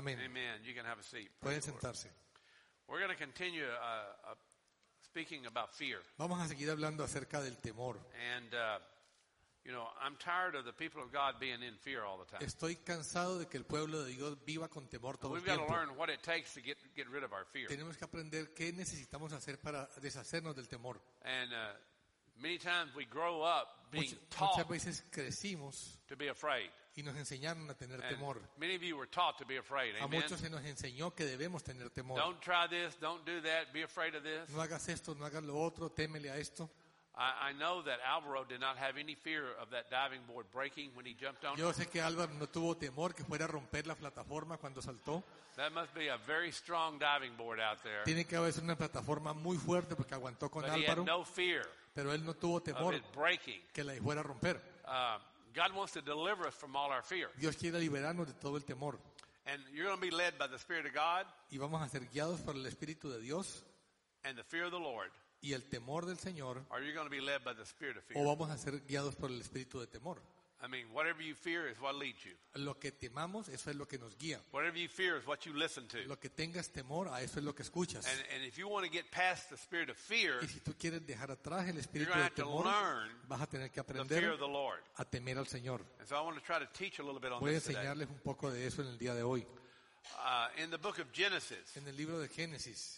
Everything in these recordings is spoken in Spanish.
Amén. Amen. You can have a seat. Pueden Praise the Lord. sentarse. We're going to continue speaking about fear. Vamos a seguir hablando acerca del temor. And, I'm tired of the people of God being in fear all the time. Estoy cansado de que el pueblo de Dios viva con temor todo el We've got to tiempo. learn what it takes to get rid of our fear. Tenemos que aprender qué necesitamos hacer para deshacernos del temor. And many times we grow up being Muchas taught veces crecimos to be afraid. y nos enseñaron a tener And temor. many of you were taught to be afraid. A Amen. muchos se nos enseñó que debemos tener temor. Don't try this. Don't do that. Be afraid of this. No hagas esto, no hagas lo otro, témele a esto. I know that Alvaro did not have any fear of that diving board breaking when he jumped on it. Yo sé que Álvaro no tuvo temor que fuera a romper la plataforma cuando saltó. That must be a very strong diving board out there. Tiene que haber una plataforma muy fuerte porque aguantó con But he had Álvaro, no fear pero él no tuvo of temor it breaking. que la fuera a romper. God wants to deliver us from all our fear. Dios quiere liberarnos de todo el temor And you're going to be led by the Spirit of God y vamos a ser guiados por el Espíritu de Dios and the fear of the Lord, y el temor del Señor, or you're going to be led by the spirit of o fear. vamos a ser guiados por el Espíritu de temor. I mean, whatever you fear is what leads you. Lo que temamos, eso es lo que nos guía. Whatever you fear is what you listen to. Lo que tengas temor, a eso es lo que escuchas. And if you want to get past the spirit of fear, Y si tú quieres dejar atrás el you're espíritu going to de have to temor, learn vas a tener que the fear of aprender the Lord. a temer al Señor. And so I want to try to teach a little bit on Voy a this today. enseñarles un poco de eso en el día de hoy. In the book of Genesis, En el libro de Génesis,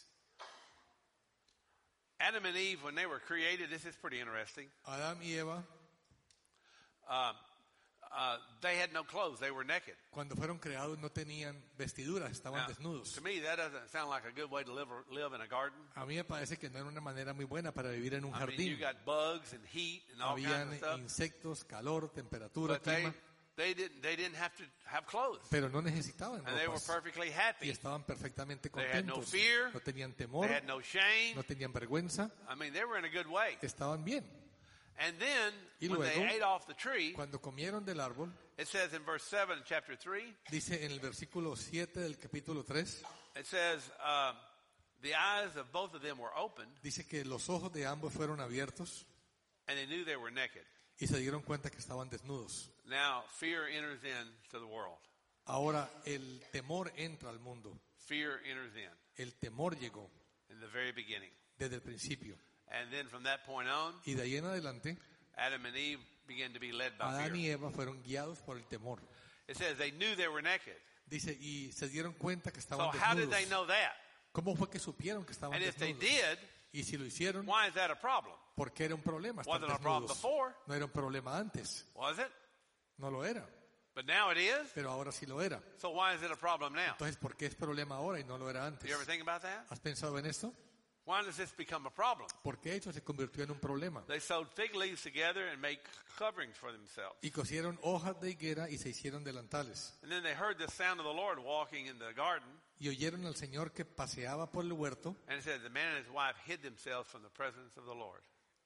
Adam and Eve, when they were created, this is pretty interesting. Adán y Eva, They had no clothes; they were naked. cuando fueron creados, no tenían vestiduras, estaban Now, desnudos. to me, that doesn't sound like a good way to live in a garden. A mí me parece que no era una manera muy buena para vivir en un I mean, you jardín. got bugs and heat and all kinds Habían of stuff. insectos, calor, temperatura, But clima, they didn't have to have clothes, pero no necesitaban and they were ropas. perfectly Y happy. estaban perfectamente They had no contentos. fear. No tenían They temor, had no shame. no tenían vergüenza, I mean, they were in a good way. estaban bien. And then, Y when they luego, ate off the tree, Cuando comieron del árbol, it says in verse 7 of chapter 3, dice en el versículo 7 del capítulo 3, it says, the eyes of both of them were opened, dice que los ojos de ambos fueron abiertos and they knew they were naked. y se dieron cuenta que estaban desnudos. Now, fear enters into the world. Ahora el temor entra al mundo. Fear enters in El temor llegó the very beginning. desde el principio. And then from that point on, Y de ahí en adelante, Adam and Eve began to be led by Adán fear. y Eva fueron guiados por el temor. It says they knew they were naked. Dice, y se dieron cuenta que So estaban how did they desnudos. know that? ¿Cómo fue que supieron que estaban And if they desnudos? did, Y si lo hicieron, why is that a problem? ¿por qué era un problema estar Wasn't a problem desnudos? before. No era un problema antes, Was it? no lo era, But now it is. pero ahora sí lo era. So why is it a problem now? Entonces, ¿por qué es problema ahora y no lo era antes? You ever think about that? ¿Has pensado en esto? Why does this become a problem? ¿Por qué eso se convirtió en un problema? They sewed fig leaves together and made coverings for themselves. Y cosieron hojas de higuera y se hicieron delantales. And then they heard the sound of the Lord walking in the garden. Y oyeron al Señor que paseaba por el huerto And it said the man and his wife hid themselves from the presence of the Lord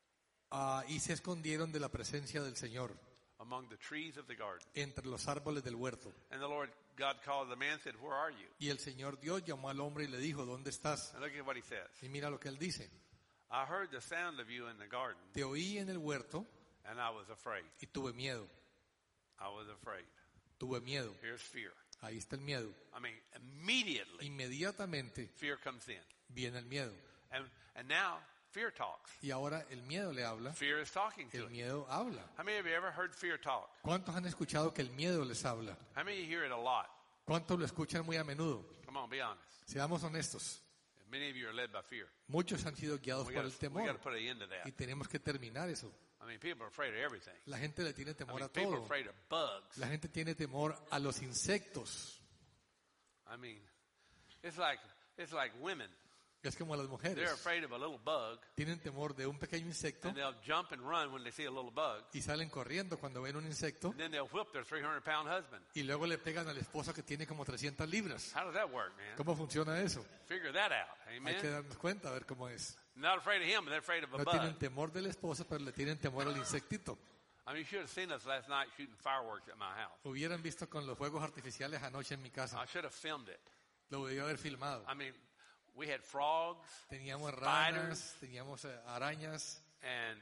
y se escondieron de la presencia del Señor among the trees of the garden. entre los árboles del huerto. And the Lord God called the man and said, where are you? Y el Señor Dios llamó al hombre y le dijo, ¿dónde estás? And look at what he says. Y mira lo que él dice. I heard the sound of you in the garden Te oí en el huerto and I was afraid. y tuve miedo. I was afraid. Tuve miedo. Here's fear. Ahí está el miedo. I mean, immediately Inmediatamente fear comes in. viene el miedo. And now fear talks. Y ahora el miedo le habla. Fear is talking to El it. miedo habla. How many of you ever heard fear talk? ¿Cuántos han escuchado que el miedo les habla? How many of you hear it a lot? ¿Cuántos lo escuchan muy a menudo? Come on, be honest. Seamos honestos. Many of you are led by fear. Muchos han sido guiados We por el got to temor. put an end to Y that. tenemos que terminar eso. I mean, people are afraid of everything. La gente le tiene I temor mean, a people are todo. afraid of bugs. La gente tiene temor a los insectos. I mean, it's like women. Es como las They're mujeres. afraid of a little bug, Tienen temor de un pequeño insecto and they'll jump and run when they see a little bug. y salen corriendo cuando ven un insecto And then they'll whip their 300-pound husband. y luego le pegan al esposo que tiene como 300 libras. How does that work, man? ¿Cómo funciona eso? Figure that out. Hay que Amen. darnos cuenta a ver cómo es. Not afraid of him, but they're afraid of a No tienen bug. temor del esposo, pero le tienen temor al insectito. I mean, you should have seen us last night shooting fireworks at my house. Hubieran visto con los fuegos artificiales anoche en mi I casa. should have filmed it. Lo debía haber filmado. I mean, we had frogs Teníamos spiders. ranas, teníamos arañas, and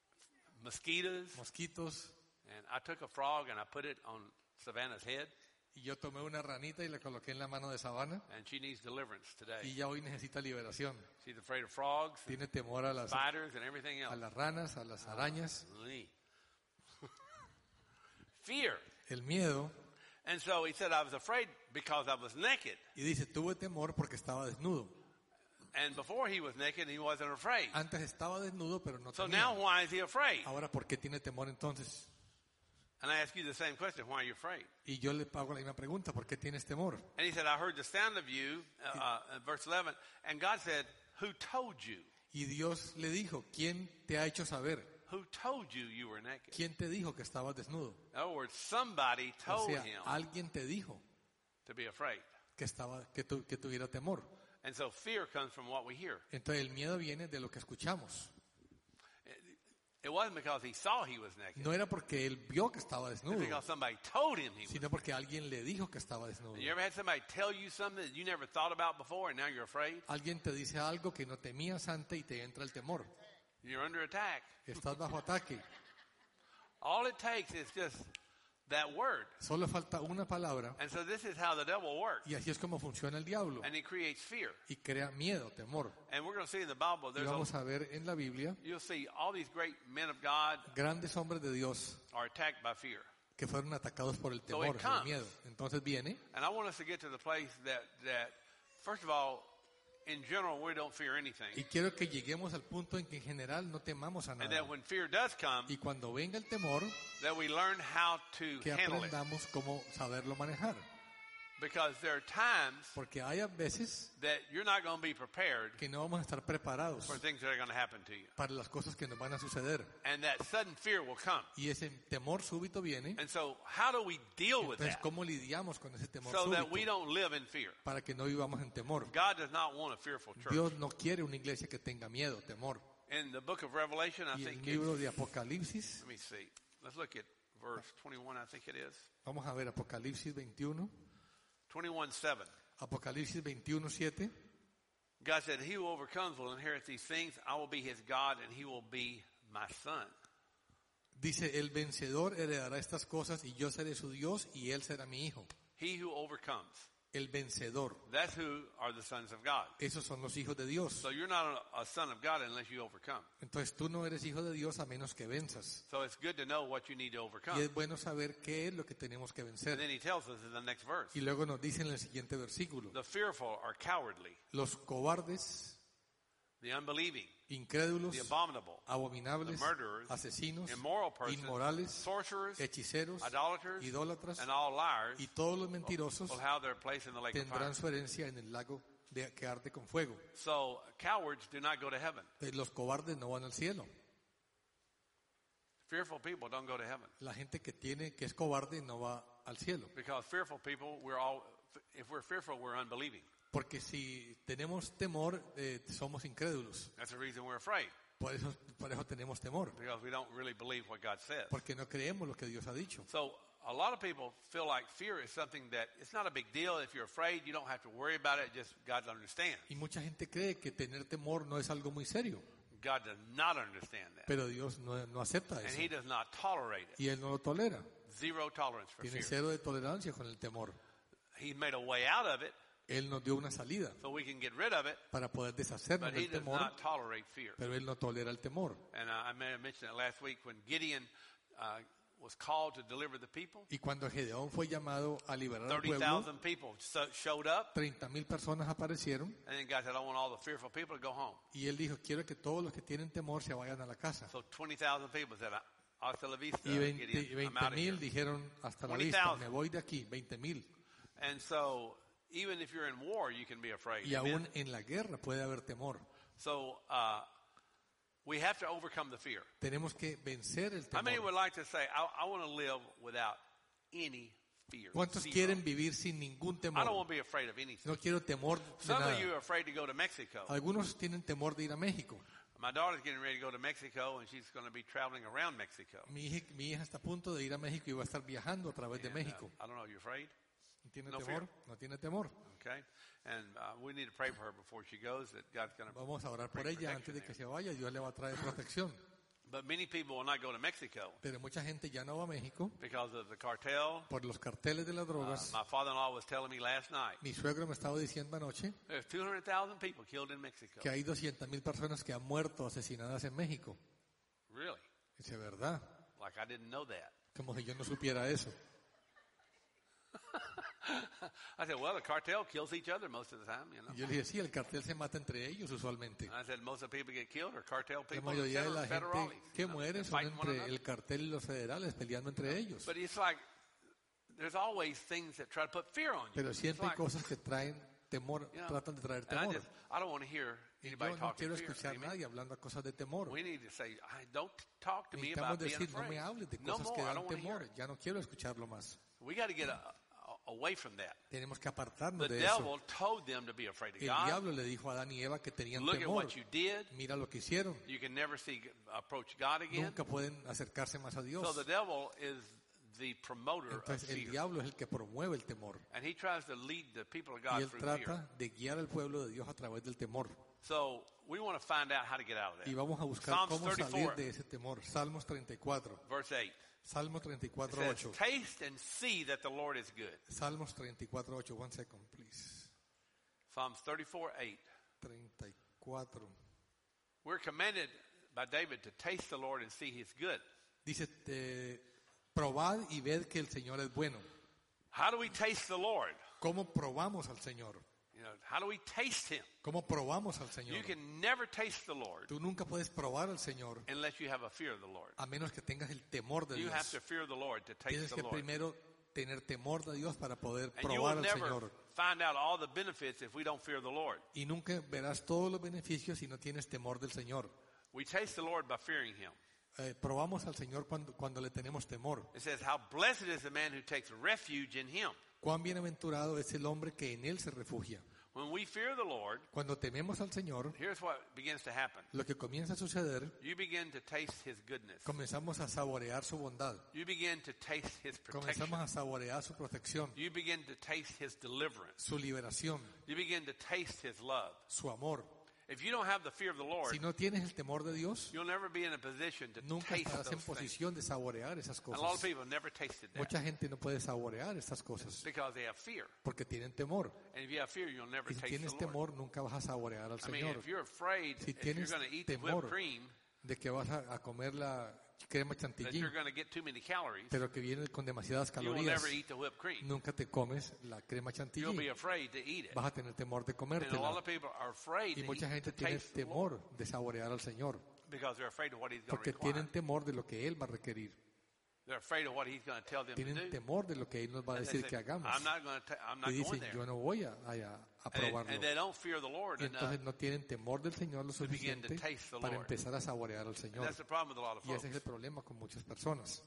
mosquitoes. mosquitos. And I took a frog and I put it on Savannah's head. Y yo tomé una ranita y la coloqué en la mano de Sabana. And she needs deliverance Y today. ya hoy necesita liberación. She's afraid of frogs, and Tiene temor a spiders, and everything else. las ranas, a las arañas. Lee. Fear. El miedo. And so he said, I was afraid because I was naked. Y dice, tuve temor porque estaba desnudo. And before he was naked, he wasn't afraid. Antes estaba desnudo, pero no So tenía. now why is he afraid? Ahora, ¿por qué tiene temor entonces? And I ask you the same question, why are you afraid? Y yo le hago la misma pregunta, ¿por qué tienes temor? And he said, I heard the sound of you, verse 11, and God said, who told you? Y Dios le dijo, ¿quién te ha hecho saber? Who told you you were naked? ¿Quién te dijo que estabas desnudo? In other words, somebody O told sea, him alguien te dijo to be afraid. que tuviera temor. And so fear comes from what we hear. Entonces el miedo viene de lo que escuchamos. It wasn't because he saw he was naked. No era porque él vio que estaba It's desnudo, because somebody told him he was. sino porque alguien le dijo que estaba desnudo. You ever had somebody tell you something that you never thought about before and now you're afraid? Alguien te dice algo que no temías antes y te entra el temor. You're under attack. Estás bajo ataque. All it takes is just that word. Solo falta una palabra And so this is how the devil works. y así es como funciona el diablo. And he creates fear. Y crea miedo, temor. And we're going to see in the Bible, Y vamos a ver en la Biblia you'll see all these great men of God grandes hombres de Dios are attacked by fear. que fueron atacados por el So temor, it comes. el miedo. Entonces viene, And I want us to get to the place that first of all, in general, we don't fear anything. y quiero que lleguemos al punto en que en general no temamos a And nada. that when fear does come, Y cuando venga el temor, that we learn how to que handle it. aprendamos cómo saberlo manejar. Because there are times Porque hay a veces that you're not going to be prepared que no vamos a estar preparados for things that are going to happen to you. para las cosas que nos van a suceder. And that sudden fear will come. Y ese temor súbito viene. And so how do we deal with Entonces, that ¿cómo lidiamos con ese temor so that we súbito? don't live in fear? Para que no vivamos en temor. God does not want a fearful church. Dios no quiere una iglesia que tenga miedo, temor. In the book of Revelation, I Y el think libro it's, de Apocalipsis, let me see. Let's look at verse 21, I think it is. vamos a ver Apocalipsis 21, 21:7. Apocalipsis 21:7. God said, he who overcomes will inherit these things. I will be his God and he will be my son. Dice, el vencedor heredará estas cosas y yo seré su Dios y él será mi hijo. He who overcomes. El vencedor. That's who are the sons of God. Esos son los hijos de Dios. So you're not a son of God unless you overcome. Entonces tú no eres hijo de Dios a menos que venzas. So it's good to know what you need to Y overcome. es bueno saber qué es lo que tenemos que And vencer. then he tells us in the next verse. Y luego nos dice en el siguiente versículo, The fearful are cowardly, los cobardes, the unbelieving, incrédulos, the abominable, abominables, the murderers, asesinos, immoral persons, inmorales, sorcerers, hechiceros, idolaters, idólatras and all liars y todos los mentirosos will have their place in the lake of fire. tendrán su herencia en el lago que arde con fuego. So cowards do not go to heaven. Los cobardes no van al cielo. Fearful people don't go to heaven. La gente que es cobarde no va al cielo. Because fearful people, if we're fearful, we're unbelieving. Porque si tenemos temor, somos incrédulos. That's the reason we're afraid. Por eso tenemos temor. Because we don't really believe what God says. Porque no creemos lo que Dios ha dicho. So a lot of people feel like fear is something that it's not a big deal. If you're afraid, you don't have to worry about it. Just God understands. Y mucha gente cree que tener temor no es algo muy serio. God does not understand that. Pero Dios no acepta And eso. he does not tolerate it. Y Él no lo tolera. Zero tolerance for Tiene fear. cero de tolerancia con el temor. He made a way out of it Él nos dio una salida so we can get rid of it, para poder deshacernos but he del does temor, not tolerate fear. pero Él no tolera el temor. And I may have mentioned it last week when Gideon was called to deliver the people. Y cuando Gedeón fue llamado a liberar al pueblo, 30,000 people showed up, 30,000 personas aparecieron and then God said, I want all the fearful people to go home. y Él dijo, quiero que todos los que tienen temor se vayan a la casa. So 20,000 people said, hasta la vista, Y Gideon, I'm out of here. 20,000 dijeron, hasta la 20,000. vista, me voy de aquí, 20,000. And so even if you're in war, you can be afraid. Y Amen? aún en la guerra puede haber temor. So we have to overcome the fear. Tenemos que vencer el How many temor. would like to say, I want to live without any fear? ¿Cuántos Zero. quieren vivir sin ningún I don't temor? want to be afraid of anything. No quiero temor de Some of you nada. are afraid to go to Mexico. Algunos tienen temor de ir a México. My daughter's getting ready to go to Mexico, and she's going to be traveling around Mexico. Mi hija está a punto de ir a México y va a estar viajando a través de And, México. I don't know, you afraid? ¿Tiene no temor? fear. No tiene temor. Okay. And we need to pray for her before she goes, that God's going to Vamos a orar por bring ella antes protection de que there. se vaya. Dios le va a traer protección. But many people will not go to Mexico Pero mucha gente ya no va a México because of the cartel. por los carteles de las drogas. My father-in-law was telling me last night, Mi suegro me estaba diciendo anoche there's 200,000 people killed in Mexico. que hay 200,000 personas que han muerto asesinadas en México. Really? Dice, ¿verdad? Like I didn't know that. Como si yo no supiera eso. I said, well, the cartel kills each other most of the time, you know. Y yo le dije, sí, el cartel se mata entre ellos usualmente. I said, most of the people get killed are cartel La people mayoría de la federales. gente que muere son fighting one entre another. el cartel y los federales peleando entre ellos. But it's like, there's always things that try to put fear on you. Pero It's siempre hay like, cosas que traen temor, you know, tratan de traer and temor. I don't want to hear Y anybody yo no talking quiero fear. escuchar a Amen? nadie hablando a cosas de temor. We need to say, don't talk to me Necesitamos about being decir, no afraid. me hables de No cosas que more, I dan don't want to hear temor. it. Ya no quiero escucharlo más. We got to get away from that. Tenemos que apartarnos The de eso. devil told them to be afraid of El God. diablo le dijo a Adán y Eva que tenían Look at temor. what you did. Mira lo que hicieron. You can never approach God again. Nunca pueden acercarse más a So Dios. the devil is the promoter of Entonces el fear. diablo es el que promueve el temor. And he tries to lead the people of Y God él through fear. trata de guiar al pueblo de Dios a través del temor. So we want to find out how to get out of that. Y vamos a buscar Psalms cómo salir 34, de ese temor. Salmos 34. verse 8. Salmos It 34, says, 8. taste and see that the Lord is good. Salmos 34, 8. One second, please. Psalms 34, 8. 34. We're commanded by David to taste the Lord and see He's good. Dice, probad y ved que el Señor es bueno. How do we taste the Lord? ¿Cómo probamos al Señor? You know, how do we taste Him? ¿Cómo probamos al Señor? You can never taste the Lord Tú nunca puedes probar al Señor unless you have a fear of the Lord. a menos que tengas el temor de You have Dios. to fear the Lord to taste Tienes the que Lord. primero tener temor de Dios para poder And you probar will al never Señor. find out all the benefits if we don't fear the Lord. Y nunca verás todos los beneficios si no tienes temor del Señor. We taste the Lord by fearing Him. Probamos al Señor cuando le tenemos temor. It says, how blessed is the man who takes refuge in Him. Cuán bienaventurado es el hombre que en él se refugia. When we fear the Lord, Cuando tememos al Señor, here's what begins to happen. lo que comienza a suceder, You begin to taste His goodness. comenzamos a saborear su bondad. You begin to taste His protection. Comenzamos a saborear su protección, You begin to taste His deliverance. su liberación, You begin to taste His love. su amor. If you don't have the fear of the Lord, Si no tienes el temor de Dios, you'll never be in a position to nunca taste estarás en those things. posición de saborear esas And a lot of cosas. people have never tasted that Mucha gente no puede saborear estas cosas because they have fear. porque tienen temor. And if you have fear, you'll never Y si taste the tienes Lord. temor, nunca vas a saborear al I mean, Señor. if you're afraid, Si if you're tienes going to eat the temor whipped cream, de que vas a comer la crema that chantilly, you're going to get too many calories, pero que viene con demasiadas you will calorías, never eat the whipped cream. nunca te comes la crema You'll be chantilly. afraid to eat it. Vas a tener temor de And a lot comértela. of people are afraid Y to, mucha eat, gente to tiene taste the Lord temor de saborear al Señor because they're afraid of what He's going to porque require. tienen temor de lo que Él va a requerir. They're afraid of what He's going to tell them to Tienen do. temor de lo que Él nos va a And they decir say, que hagamos. I'm not Y going dicen, there. yo no voy a probarlo. And they don't fear the Lord Y enough. entonces no tienen temor del Señor lo begin to suficiente taste the para Lord. empezar a saborear al And Señor. that's the problem with a lot of Y folks. ese es el problema con muchas personas.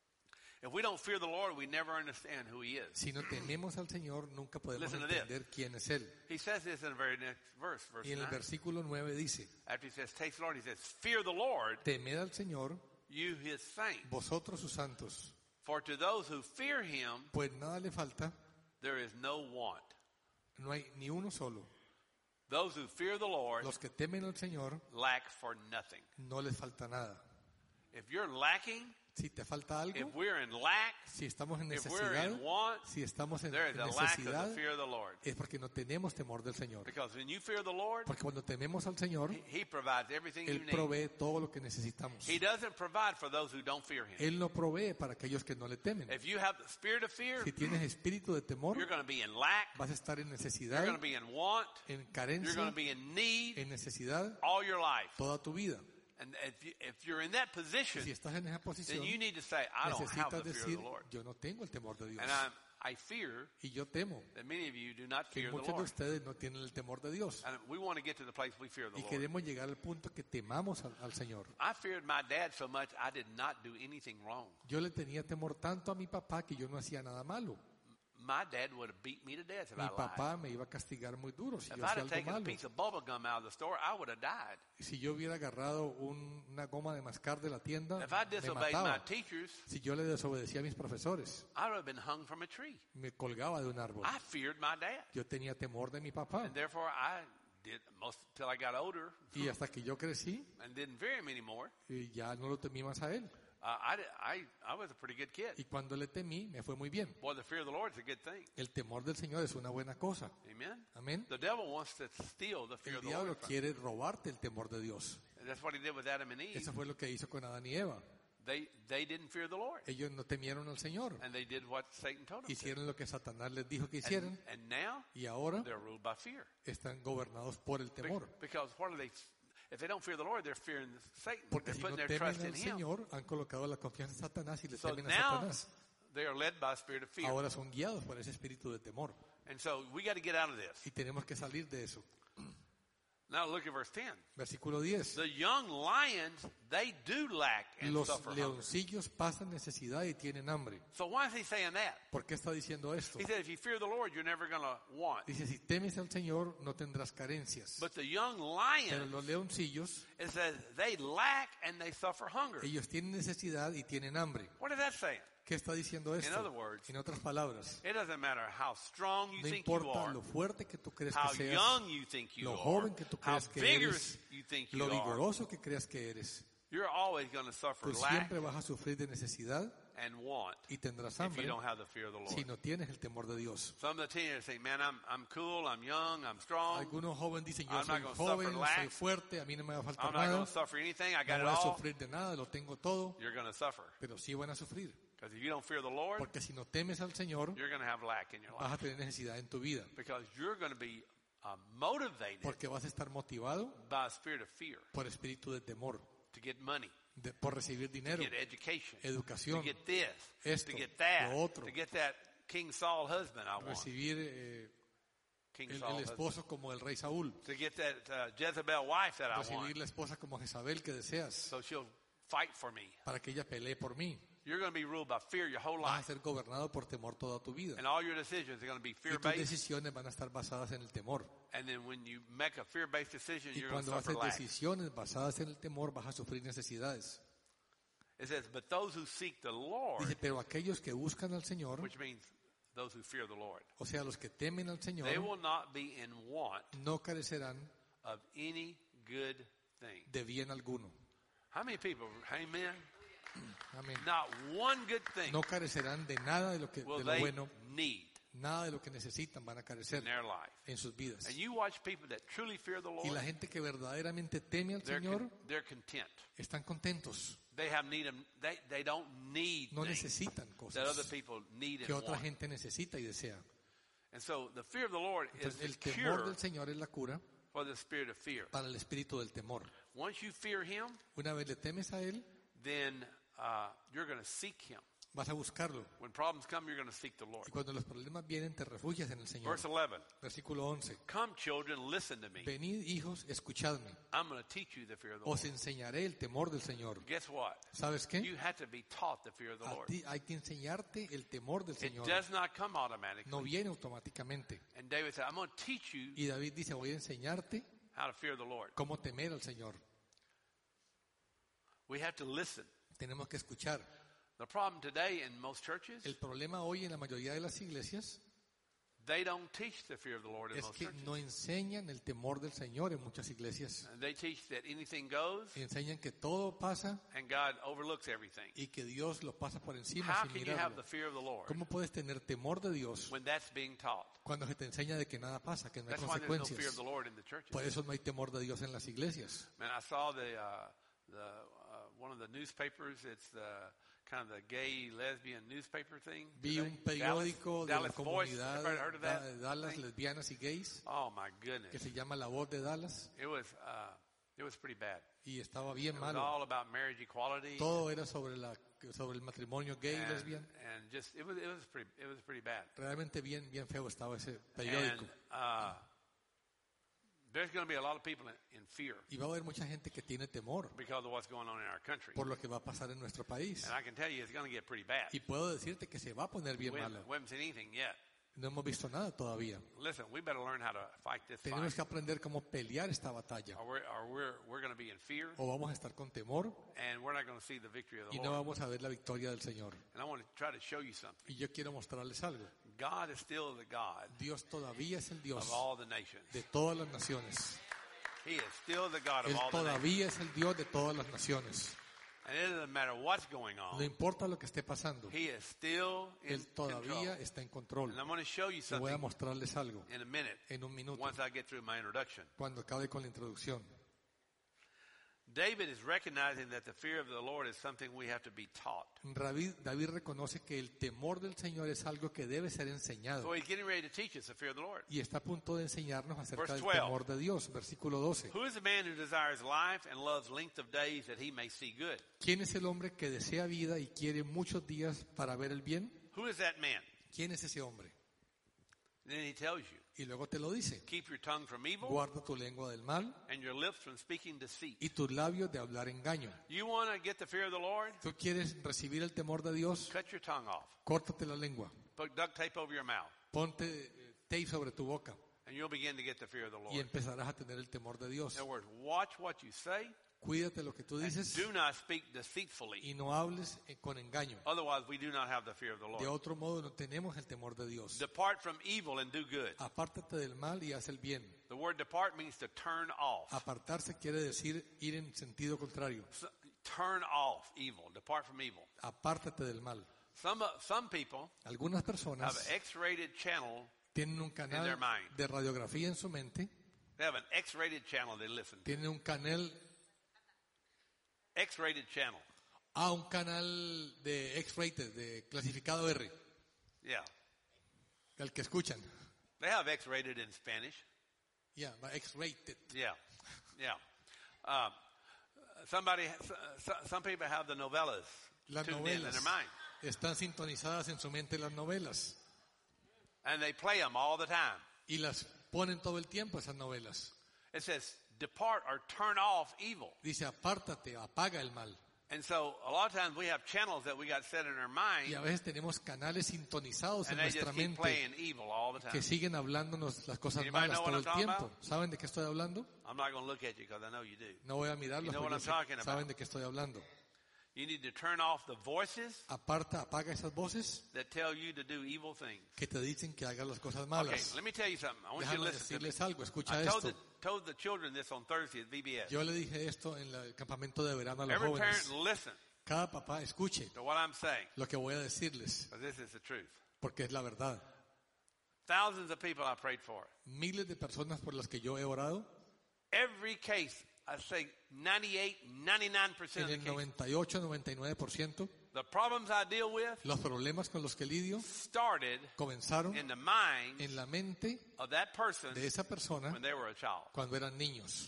If we don't fear the Lord, we never understand who He is. Si no tememos al Señor, nunca podemos Listen to this. entender quién es Él. He says this in the very next verse, verse Y en el 9. versículo 9 dice, After He says, taste the Lord, He says, fear the Lord, temed al Señor, you His saints. vosotros sus santos, For to those who fear Him, pues nada le falta, there is no want. no hay ni uno solo. Those who fear the Lord Los que temen al Señor, lack for nothing. no les falta nada. If you're lacking, Si te falta algo, if we're in lack, si estamos en if we're necesidad, in want, si estamos en there is a lack of necesidad, the fear of the Lord. es porque no tenemos temor del Señor. Because when you fear the Lord, Porque cuando tememos al Señor, He provides everything you Él need. provee todo lo que necesitamos. He doesn't provide for those who don't fear Him. Él no provee para aquellos que no le temen. If you have the spirit of fear, Si tienes espíritu de temor, you're going to be in lack, vas a estar en you're necesidad, going to be in want, en you're going carencia, to be in need en necesidad all your life. toda tu vida. And if you're in that Y position, si estás en esa then posición, you need to say, I don't have the necesitas fear decir, of the Lord. yo no tengo el temor de Dios. And I fear Y yo temo that many of you do not que fear the muchos de Lord. ustedes no tienen el temor de Dios. And we want to get to the place we fear the Y Lord. queremos llegar al punto que temamos al Señor. I feared my dad so much I did not do anything wrong. Yo le tenía temor tanto a mi papá que yo no hacía nada malo. My dad would have beat me to death if Mi I lied. papá me iba a castigar muy duro si If yo I'd hacía have algo taken a malo. piece of bubble gum out of the store, I would have died. Si yo hubiera agarrado una goma de mascar de la tienda, If I me disobeyed my mataba. teachers, Si yo le desobedecía a mis profesores, I would have been hung from a tree. me colgaba de un árbol. I feared my dad. Yo tenía temor de mi papá. And therefore, I did most till I got older Y hasta que yo crecí, and didn't fear him anymore. ya no lo temí más a él. I was a pretty good kid. Y cuando le temí, me fue muy bien. Boy, the fear of the Lord is a good thing. El temor del Señor es una buena cosa. Amen. Amén. The devil wants to steal the fear El of the diablo Lord. quiere robarte el temor de Dios. And that's what he did with Adam and Eve. Eso fue lo que hizo con Adán y Eva. They didn't fear the Lord, Ellos no temieron al Señor. and they did what Satan told them to. Hicieron lo que Satanás les dijo que hicieran. And now Y ahora they're ruled by fear. están gobernados por el temor. Because what are they? If they don't fear the Lord, they're fearing Satan. Porque They're si no putting their trust temen in al him. Señor, han colocado la confianza en Satanás y le So temen a now Satanás. they are led by a spirit of fear. Ahora son guiados por ese espíritu de temor. And so we got to get out of this. Y tenemos que salir de eso. Now look at verse 10. Versículo 10. The young lions, they do lack and Los suffer hunger. leoncillos pasan necesidad y tienen hambre. So why is he saying that? ¿Por qué está diciendo esto? He said, if you fear the Lord, you're never going to want. Dice, si temes al Señor, no tendrás carencias. But the young Pero lions, los leoncillos, it says they lack and they suffer hunger. ellos tienen necesidad y tienen hambre. What is that saying? ¿Qué está diciendo In other esto? words, En otras palabras, it doesn't matter how strong you no think you importa are, lo fuerte que tú crees how que seas, young you think you lo are, joven que tú how creas que vigorous eres, you think you lo are, vigoroso que creas que eres. you're always going to suffer Tú lack siempre vas a sufrir de necesidad and want y tendrás if you hambre don't have the fear of the si Lord. no tienes el temor de Dios. Some of the teenagers say, man, I'm cool, I'm young, I'm strong, Algunos jóvenes dicen, yo I'm soy not gonna joven, suffer lack. soy fuerte, a mí no me va a faltar I'm not going nada, to suffer anything, I got no it voy a all. sufrir de nada, lo tengo todo, You're going to suffer. pero sí van a sufrir. Because if you don't fear the Lord, Porque si no temes al Señor, you're going to have lack in your vas life. a tener necesidad en tu vida. Because you're going to be motivated Porque vas a estar motivado by a spirit of fear por espíritu de temor, to get money, por recibir to dinero, get education, to educación, get this, esto, to get that, lo otro. to get that King Saul husband I want. recibir King el Saul husband. esposo como el rey Saúl, To get that Jezebel wife that I want. recibir la esposa como Jezabel que deseas, So she'll fight for me. para que ella pelee por mí. You're going to be ruled by fear your whole Vas a life. ser gobernado por temor toda tu vida. And all your decisions are going to be Y tus fear-based. decisiones van a estar basadas en el temor. And then when you make a fear-based decision, Y you're going to cuando suffer haces lack. decisiones basadas en el temor, vas a sufrir necesidades. It says, but those who seek the Lord, Dice, pero aquellos que buscan al Señor, which means those who fear the Lord, o sea, los que temen al they Señor, will not be in want no carecerán of any good thing. de bien alguno. How many people, amen? Amén. Not one good thing No carecerán de nada de lo will de lo they bueno, need nada de lo que necesitan van a carecer in their life. en sus vidas. And you watch people that truly fear the Y la Lord, gente que verdaderamente teme al Señor, they're content. están contentos. They have need of, they don't need No things necesitan that other cosas people need and que otra want. gente necesita y desea. And so the fear of the Lord is Entonces, the el temor cure del Señor es la cura for the spirit of fear. para el espíritu del temor. Once you fear Him, Una vez le temes a Él, then you're going to seek Him. vas a buscarlo. When problems come, you're going to seek the Lord. Y cuando los problemas vienen, te refugias en el Señor. Verse 11. Versículo 11. Come, children, listen to me. Venid, hijos, escuchadme. I'm going to teach you the fear of the Lord. Os enseñaré el temor del Señor. Guess what? ¿Sabes qué? You have to be taught the fear of the A Lord. ti hay que enseñarte el temor del It Señor. does not come automatically. No viene automáticamente. And David said, I'm going to teach you Y David dice, voy a enseñarte how to fear the Lord. cómo temer al Señor. We have to listen. Tenemos que escuchar. The problem today in most churches, El problema hoy en la mayoría de las iglesias they don't teach the fear of the Lord in es most que churches. no enseñan el temor del Señor en muchas iglesias. And they teach that anything goes Enseñan que todo pasa and God overlooks everything. y que Dios lo pasa por encima How sin can you have mirarlo. the fear of the Lord ¿Cómo puedes tener temor de Dios when that's being taught? cuando se te enseña de que nada pasa, que no hay That's why there's no fear of consecuencias? the Lord in the churches. Por eso no hay temor de Dios en las iglesias. Man, I saw one of the newspapers. It's the kind of the gay lesbian newspaper thing. Vi today. un periódico de la Dallas Voice. comunidad Everybody heard of that de Dallas, thing? lesbianas y gays, Oh my que goodness, se llama La Voz de Dallas, it was pretty bad. y estaba bien It was malo. all about marriage equality. Todo era sobre el matrimonio gay y and, lesbian. and just it was pretty bad. Realmente bien feo estaba ese And periódico. there's going to be a lot of people in fear Y va a haber mucha gente que tiene temor because of what's going on in our country. por lo que va a pasar en nuestro país. And I can tell you, it's going to get pretty bad. Y puedo decirte que se va a poner bien We malo. haven't seen anything yet. No hemos visto nada todavía. Listen, we better learn how to fight this fight, Tenemos que aprender cómo pelear esta batalla. or we're going to be in fear, O vamos a estar con temor and we're not going to see the victory of the y no Lord. vamos a ver la victoria del Señor. And I want to try to show you something. Y yo quiero mostrarles algo. God is still the God Dios todavía es el Dios of all the nations. de todas las naciones. He is still the God of Él all the nations. todavía es el Dios de todas las naciones. And it doesn't matter what's going No on. importa lo que esté pasando, He is still in Él todavía control. está en control. And I'm going to show you Y voy a something mostrarles algo in a minute en un minuto, once I get through my introduction. cuando acabe con la introducción. David is recognizing that the fear of the Lord is something we have to be taught. David reconoce que el temor del Señor es algo que debe ser enseñado. So he's getting ready to teach us the fear of the Lord. Y está a punto de enseñarnos acerca Verse del 12. temor de Dios. Versículo 12. Who is the man who desires life and loves length of days that he may see good? ¿Quién es el hombre que desea vida y quiere muchos días para ver el bien? Who is that man? ¿Quién es ese hombre? Then he tells you, Y luego te lo dice. keep your tongue from evil Guarda tu lengua del mal and your lips from speaking deceit. y tus labios de hablar engaño. You want to get the fear of the Lord? ¿Tú quieres recibir el temor de Dios? Cut your tongue off. Córtate la lengua. Put duct tape over your mouth. Ponte tape sobre tu boca And you'll begin to get the fear of the y Lord. empezarás a tener el temor de Dios. In other words, watch what you say Cuídate lo que tú and dices do not speak deceitfully. y no hables con engaño. Otherwise, we do not have the fear of the De Lord. otro modo no tenemos el temor de Dios. Depart from evil and do good. Apártate del mal y haz el bien. The word depart means to turn off. Apartarse quiere decir ir en sentido contrario. Turn off evil. Depart from evil. Apártate del mal. Some people Algunas have personas an X-rated channel. tienen un their canal mind. de radiografía en su mente, They have an X-rated channel they listen to. tienen un canal X-rated channel. un canal de X-rated, de clasificado R, Yeah. el que escuchan. They have X-rated in Spanish. X-rated. Yeah. Yeah. Some people have the novellas Las tuned in novelas their mind. están sintonizadas en su mente las novelas And they play them all the time. y las ponen todo el tiempo esas novelas. It says, depart or turn off evil. Dice apártate, apaga el mal. And so a lot of times we have channels that we got set in our mind, Y a veces tenemos canales sintonizados en and they nuestra just keep mente playing evil all the time. que siguen hablándonos las cosas Anybody malas know what todo I'm el talking tiempo. about? ¿Saben de qué estoy hablando? I'm not going to look at you because I know you do. No voy a mirarlos, You know porque what yo I'm sé- talking about. saben de qué estoy hablando. You need to turn off the voices Apaga esas voces that tell you to do evil things. que te dicen que hagas las cosas Okay, malas. let me tell you something. I want you to Déjame listen to me. decirles algo, escucha I esto. told the children this on Thursday at VBS. Yo le dije esto en el campamento de verano a los Every parent jóvenes. listen Cada papá escuche to what I'm saying, lo que voy a decirles, because this is the truth. porque es la verdad. Thousands of people I prayed for. Miles de personas por las que yo he orado, Every case, I say 98, 99% en of the el cases, 98, 99%, the problems I deal with los problemas con los que lidio started comenzaron in the mind en la mente of that person de esa persona when they were a child. cuando eran niños.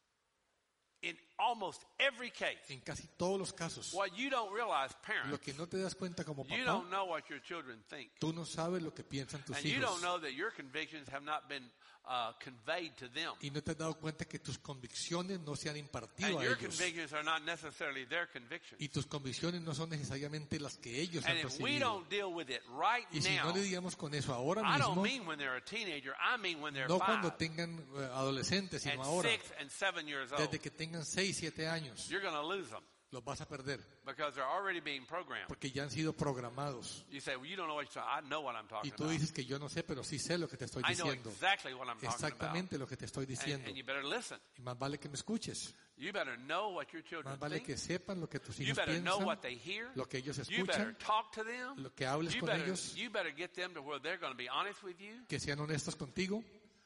In almost every case. En casi todos los casos. What you don't realize, Lo parents, que no te das cuenta como you papá, don't know what your children think. tú no sabes lo que piensan tus And you don't hijos. know that your convictions have not been conveyed to them. Y no te has dado cuenta que tus convicciones no se han impartido And a your ellos. convictions are not necessarily their convictions. Y tus convicciones no son necesariamente las que ellos han And if we recibido. don't deal with it right Y si no now, lidiamos con eso ahora I don't mismo, mean when they're a teenager, I mean when they're no cuando 5 tengan adolescentes, and sino ahora, 6 and 7 years old, desde que tengan 6, 7 años, you're going to lose them los vas a perder, because they're already being programmed. porque ya han sido programados. You say, well, you don't know what you're talking. I know what I'm talking Y tú about. dices que yo no sé, pero sí sé lo que te estoy I know diciendo. exactly what I'm talking about. Exactamente lo que te estoy diciendo. And you better listen. Y más vale que me escuches. You better know what your children Más vale think. que sepan lo que tus You hijos better know piensan, what they hear. lo que ellos You better escuchan, talk to them. lo que hables con ellos, You better get them to where they're going to be honest with you. que sean honestos contigo.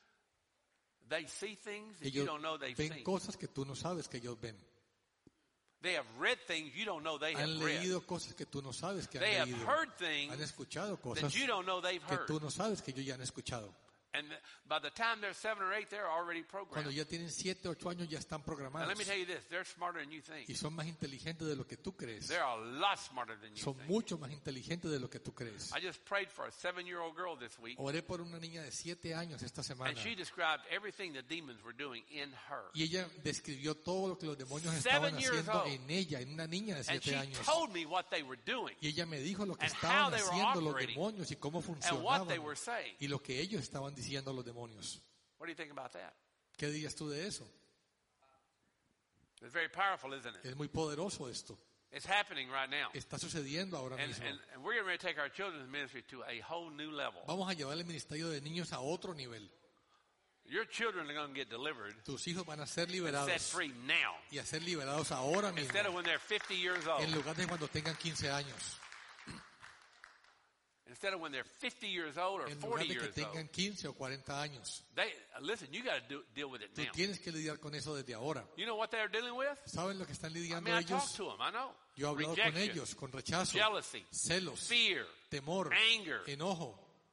They see things that you Ellos don't know they've ven seen. cosas que tú no sabes que ellos ven. They have read things you don't know they have Han read. leído cosas que tú no sabes que han They have leído. heard Han things escuchado that cosas you don't know they've que heard. tú no sabes que ellos ya han escuchado. And by the time they're 7 or 8, they're already Cuando programmed. ya tienen 7, 8 años ya están And programados. let me tell you this, they're smarter than you think. Y son más inteligentes de lo que tú crees. They're a lot smarter than you Son think. mucho más inteligentes de lo que tú crees. I just prayed for a 7-year-old girl this week, Oré por una niña de 7 años esta semana. and she described everything the demons were doing in her. Y ella describió todo lo que los demonios 7 estaban years haciendo old. en ella, en una niña de And 7 she años. told me what they were doing Y ella me dijo lo que and how estaban they were haciendo los operating demonios y cómo and what funcionaban. they were saying. Y lo que ellos estaban diciendo a los demonios. What do you think about that? ¿Qué dirías tú de eso? It's very powerful, isn't it? Es muy poderoso esto. It's happening right now. Está sucediendo ahora And, mismo. and we're getting ready to take our children's ministry to a whole new level. Vamos a llevar el ministerio de niños a otro nivel. Your children are going to get delivered Tus hijos van a ser and set liberados free now y a ser liberados ahora mismo, instead of when they're 50 years old. en lugar de cuando tengan 15 años. Instead of when they're 50 years old or En 40 lugar de que years old. tengan 15 o 40 años. Listen, you got to deal with it Tú now. tienes que lidiar con eso desde ahora. You know what they're dealing with? ¿Saben lo que están I lidiando mean, I talk ellos? to them. I know. Yo he hablado con Rejection, ellos, con rechazo, jealousy, celos, fear, temor, anger, enojo,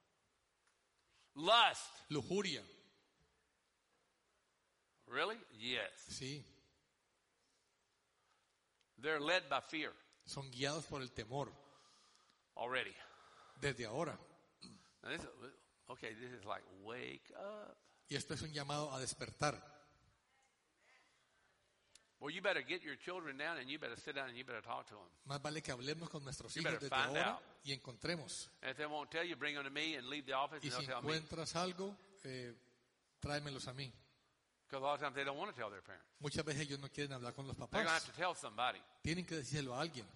lust. lujuria. Really? Yes. Sí, They're led by fear son guiados por el temor already. desde ahora. Now this is like wake up. Y esto es un llamado a despertar. Well, you better get your children down and you better sit down and you better talk to them. Más vale que hablemos con nuestros You hijos better desde find ahora out. y encontremos. And if they won't tell you, bring them to me and leave the office Y and si they'll tell me. encuentras algo, tráemelos a mí. Because a lot of times they don't want to tell their parents. Muchas veces ellos no quieren hablar con los They're going to have papás. to tell somebody. Tienen que decírselo a alguien.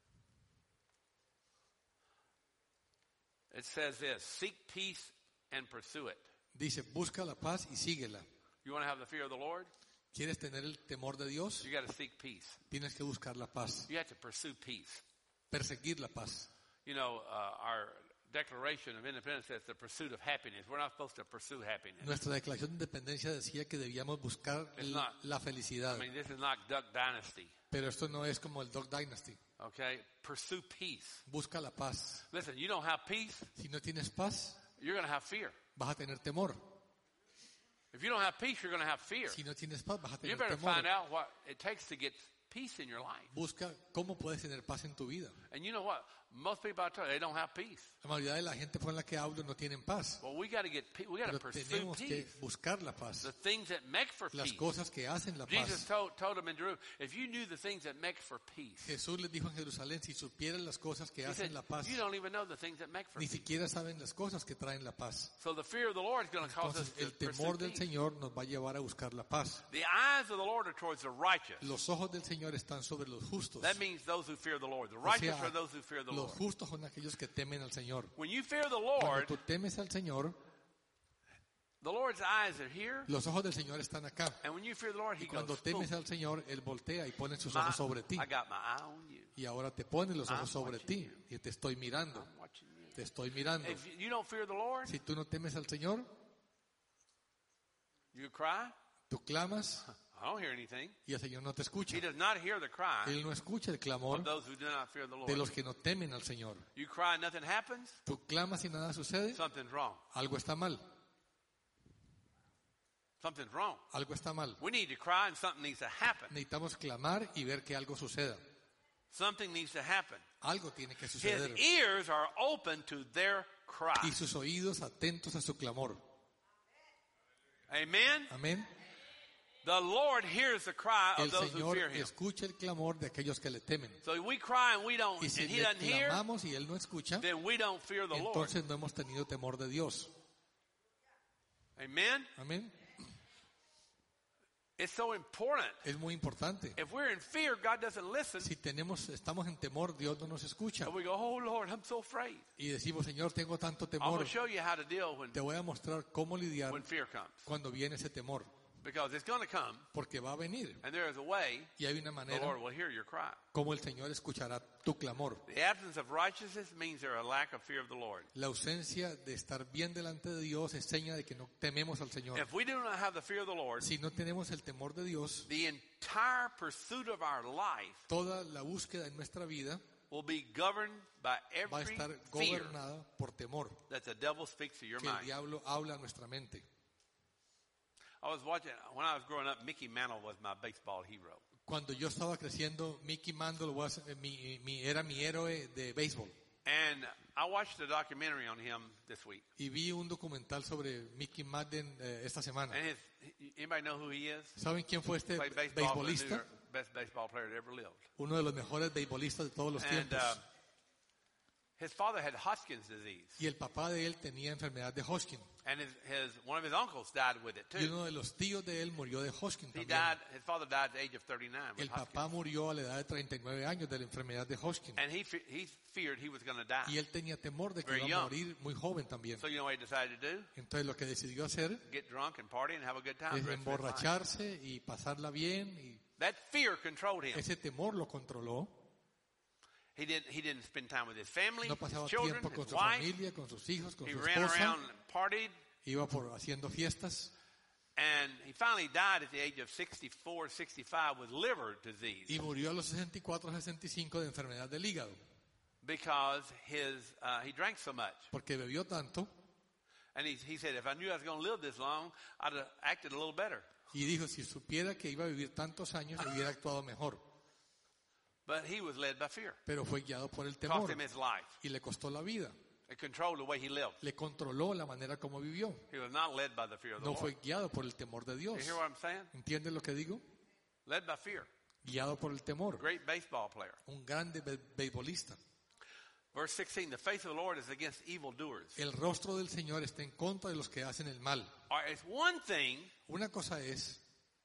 It says this, seek peace and pursue it. Dice, busca la paz y síguela. You want to have the fear of the Lord? ¿Quieres tener el temor de Dios? You got to seek peace. Tienes que buscar la paz, You have to pursue peace. perseguir la paz. You know, our Declaration of Independence says the pursuit of happiness. We're not supposed to pursue happiness. Nuestra declaración de independencia decía que debíamos buscar It's not. la felicidad. I mean, this is not Duck Dynasty. Pero esto no es como el Dog Dynasty. Okay? Pursue peace. Busca la paz. Listen, you don't have peace, Si no tienes paz, you're going to have fear. vas a tener temor. If you don't have peace, you're going to have fear. Si no tienes paz, vas a You tener better temor. find out what it takes to get peace in your life. Busca cómo puedes tener paz en tu vida. And you know what? Most people I tell you, they don't have peace. La mayoría de la gente con la que hablo no tienen paz. Well, we got to we got to Pero pursue tenemos que peace. buscar la paz. The things that make for Las peace. cosas que hacen la Jesus paz. told them in Jerusalem, if you knew the things that make for peace, Jesús les dijo en Jerusalén, si supieran las cosas que he said, hacen la paz, you don't even know the things that make for ni peace. siquiera saben las cosas que traen la paz. So the fear of the Lord is going to cause us Entonces, to el pursue temor del peace. Señor nos va a llevar a buscar la paz. The eyes of the Lord are towards the righteous. Los ojos del Señor están sobre los justos. That means those who fear the Lord. The O righteous sea, are those who fear the los Lord. justos son aquellos que temen al Señor. When you fear the Cuando Lord, tú temes al Señor, the Lord's eyes are here. los ojos del Señor están acá. And when you fear the Lord, He Y cuando goes, temes "Boom, al Señor, Él voltea y pone sus my- ojos sobre ti. I got my eye on you. Y ahora te pone los ojos I'm sobre watching ti. Y te estoy mirando. I'm watching you. Te estoy mirando. If you don't fear the Lord, Si tú no temes al Señor, you cry. tú clamas I don't hear anything. y el Señor no te escucha. He does not hear the cry Él no escucha el clamor of those who do not fear the de Lord. los que no temen al Señor. You cry, nothing happens. Tú clamas y nada sucede, Something's wrong. algo está mal. Something's wrong. Algo está mal. We need to cry, and something needs to happen. Necesitamos clamar y ver que algo suceda. Something needs to happen. Algo tiene que His suceder. ears are open to their cry. Y sus oídos atentos a su clamor. Amen. Amén. The Lord hears the cry of El those who Señor fear Him. escucha el clamor de aquellos que le temen. So we cry and we don't, Y si and He le doesn't hear, clamamos y Él no escucha, then we don't fear the Lord. entonces no hemos tenido temor de Dios. Amen. Amén. It's so important. Es muy importante. If we're in fear, God doesn't listen. Si estamos en temor, Dios no nos escucha. And we go, oh Lord, I'm so afraid. Y decimos, Señor, tengo tanto I'm going temor. to show you how to deal when Te voy a mostrar cómo lidiar fear comes. cuando viene ese temor. Because it's going to come, Porque va a venir. and there is a way Y hay una the manera Lord will hear your cry. como el Señor escuchará tu clamor. The absence of righteousness means there is a lack of fear of the Lord. La ausencia de estar bien delante de Dios es seña de que no tememos al Señor. If we do not have the fear of the Lord, Si no tenemos el temor de Dios, the entire pursuit of our life toda la búsqueda en nuestra vida will be governed by va a every estar fear gobernada por temor that the devil speaks to your que el mind. diablo habla a nuestra mente. I was watching, when I was growing up, Mickey Mantle was my baseball hero. Cuando yo estaba creciendo, Mickey Mantle era mi héroe de béisbol. And I watched a documentary on him this week. Y vi un documental sobre Mickey Madden esta semana. And anybody know who he is? ¿Saben quién fue este Played baseball for the New beisbolista? York, best baseball player that ever lived. Uno de los mejores beisbolistas de todos los tiempos. And His father had Hodgkin's disease, y el papá de él tenía enfermedad de Hodgkin. and one of his uncles died with it Y too. uno de los tíos de él murió de Hodgkin His también. father died at the age of 39 with El papá Hodgkin's. murió a la edad de 39 años de la enfermedad de Hodgkin. And he feared he was going to die. Y él tenía temor de que Very iba a young. morir muy joven también. So you know what he decided to do? Entonces lo que decidió hacer Get drunk and party and have a good time. es the rest of his life. emborracharse y pasarla bien. Y That fear controlled him. ese temor lo controló. He didn't spend time with his family, No his pasaba children, tiempo con his su wife. familia, con sus hijos, con He su ran esposa. around and partied. Iba por haciendo fiestas. And he finally died at the age of 64, 65 with liver disease Y murió a los 64, 65 de enfermedad del hígado. because he drank so much. Porque bebió tanto. And he said, if I knew I was going to live this long, I'd have acted a little better. Y dijo, si supiera que iba a vivir tantos años, hubiera actuado mejor. But he was led by fear. Pero fue guiado por el Cost temor. him his life. Y le costó la vida. It controlled the way he lived. Le controló la manera como vivió. He was not led by the fear of the No Lord. fue guiado por el temor de You Dios. hear what I'm saying? ¿Entiendes lo que digo? Led by fear. Guiado por el temor. Great baseball player. Un grande beisbolista. Verse 16, the face of the Lord is against evildoers. El rostro del Señor está en contra de los que hacen el mal. All right, it's one thing Una cosa es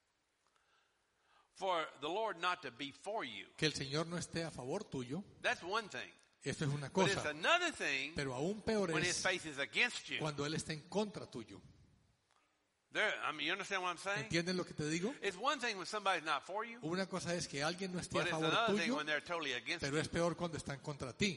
for the Lord not to be for you. que el Señor no esté a favor tuyo. That's one thing. Eso es una But it's cosa. another thing Pero aún peor when his es face is against you. cuando Él está en contra tuyo. You understand what I'm saying? ¿Entiendes lo que te digo? It's one thing when somebody's not for you, Una cosa es que alguien no esté but a it's favor another thing tuyo, when they're totally against pero you. es peor cuando están contra ti.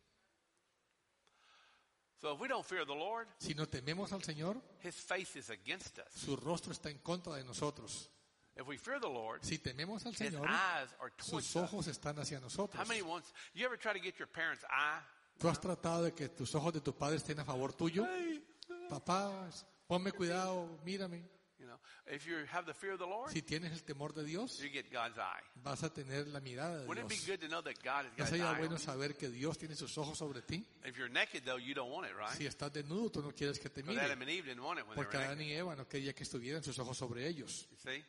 So if we don't fear the Lord, Si no tememos al Señor, his face is against us. su rostro está en contra de nosotros. If we fear the Lord, Si tememos al his Señor, eyes are towards sus us. ojos están hacia How nosotros. many wants, you ever try to get your parents' eye? ¿Tú has tratado de que tus ojos de tu padre estén a favor tuyo? Papá, ponme cuidado, mírame. You know, if you have the fear of the Lord, Si tienes el temor de Dios, you get God's eye. vas a tener la mirada de Wouldn't it be Dios. good to know that God has ¿No got his sería eye bueno on you? saber que Dios tiene sus ojos sobre ti? If you're naked, though, you don't want it, right? Si estás desnudo, tú no quieres que te Because Adam mire. and Eve didn't want it when they Porque were Adán naked. y Eva no quería que estuvieran sus ojos sobre ellos. You see?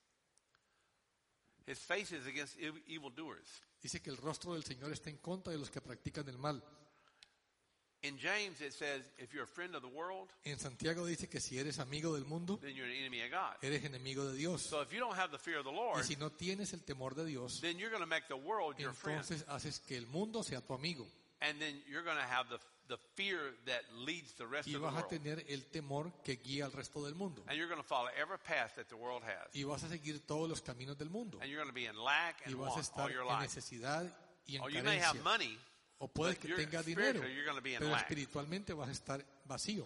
His face is against evildoers. Dice que el rostro del Señor está en contra de los que practican el mal. In James, it says, if you're a friend of the world, En Santiago dice que si eres amigo del mundo, then you're an enemy of God. eres enemigo de Dios. So if you don't have the fear of the Y Lord, si no tienes el temor de Dios, then you're going to make the world your friend. entonces haces que el mundo sea tu amigo. And then you're going to have the fear that leads the rest Y of the vas a world. tener el temor que guía al resto del mundo. And you're going to follow every path that the world has. Y vas a seguir todos los caminos del mundo. And you're going to be in lack Y and vas a want all estar your en life. necesidad y en Or you may have carencia. money, O puedes but que you're tengas dinero, spiritually, you're going to be in pero lack. espiritualmente vas a estar vacío.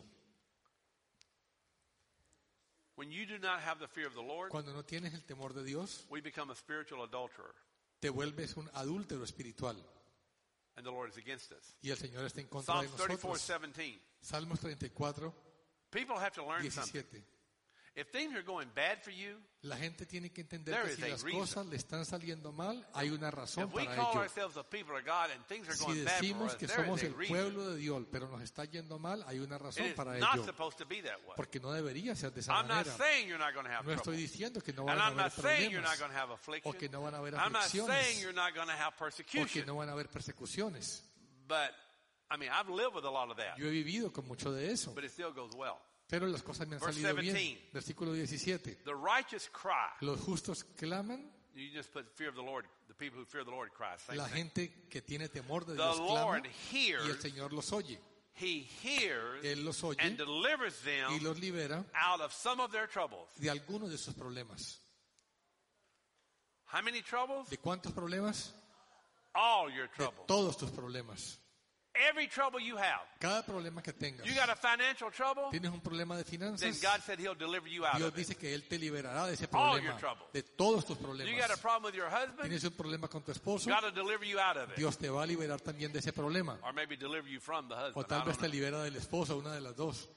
When you do not have the fear of the Lord, Cuando no tienes el temor de Dios, we become a spiritual adulterer. te vuelves un adúltero espiritual. And the Lord is against us. Y el Señor está en contra de Psalms nosotros. 34:17. Salmos 34, People have to learn something. 17. If things are going bad for you, La gente tiene que entender There que is si a las reason. cosas le están saliendo mal, hay una razón if we para call ello. ourselves the people of God and things are Si going bad for decimos us, que there somos is a el reason. pueblo de Dios, pero nos está yendo mal, hay una razón It is para not ello. supposed to be that way. Porque no debería ser de esa I'm not manera. saying you're not going to have No estoy trouble. diciendo que no And van a I'm haber not saying you're not problemas going to have o affliction. que no van a haber I'm not saying aflicciones you're not going to have o que persecution. no van a haber persecuciones. But, I mean, I've lived with a lot of that. Yo he vivido con mucho de eso, But it still goes well. pero las cosas me han Verse salido bien. 17. Versículo 17. The righteous cry. Los justos claman, You just put fear of the Lord. The people who fear the Lord cry. Same la thing. gente que tiene temor de The Dios clama Lord y el hears. Señor los oye. He hears Él los oye and delivers y them los libera out of some of their troubles. de algunos de sus problemas. How many troubles? ¿De cuántos problemas? All your De troubles. todos tus problemas. Every trouble you have. Cada problema que tengas. You got a financial trouble? ¿Tienes un problema de Then finanzas? God said He'll deliver you out Dios of it. dice que Él te liberará de ese All your problema. troubles. De todos tus You got a problemas. problem with your husband? ¿Tienes un problema con tu esposo? God will deliver you out of it. Dios te va a liberar también de ese problema. Or maybe deliver you from the O husband. I tal vez don't te know. libera del esposo, una de las dos.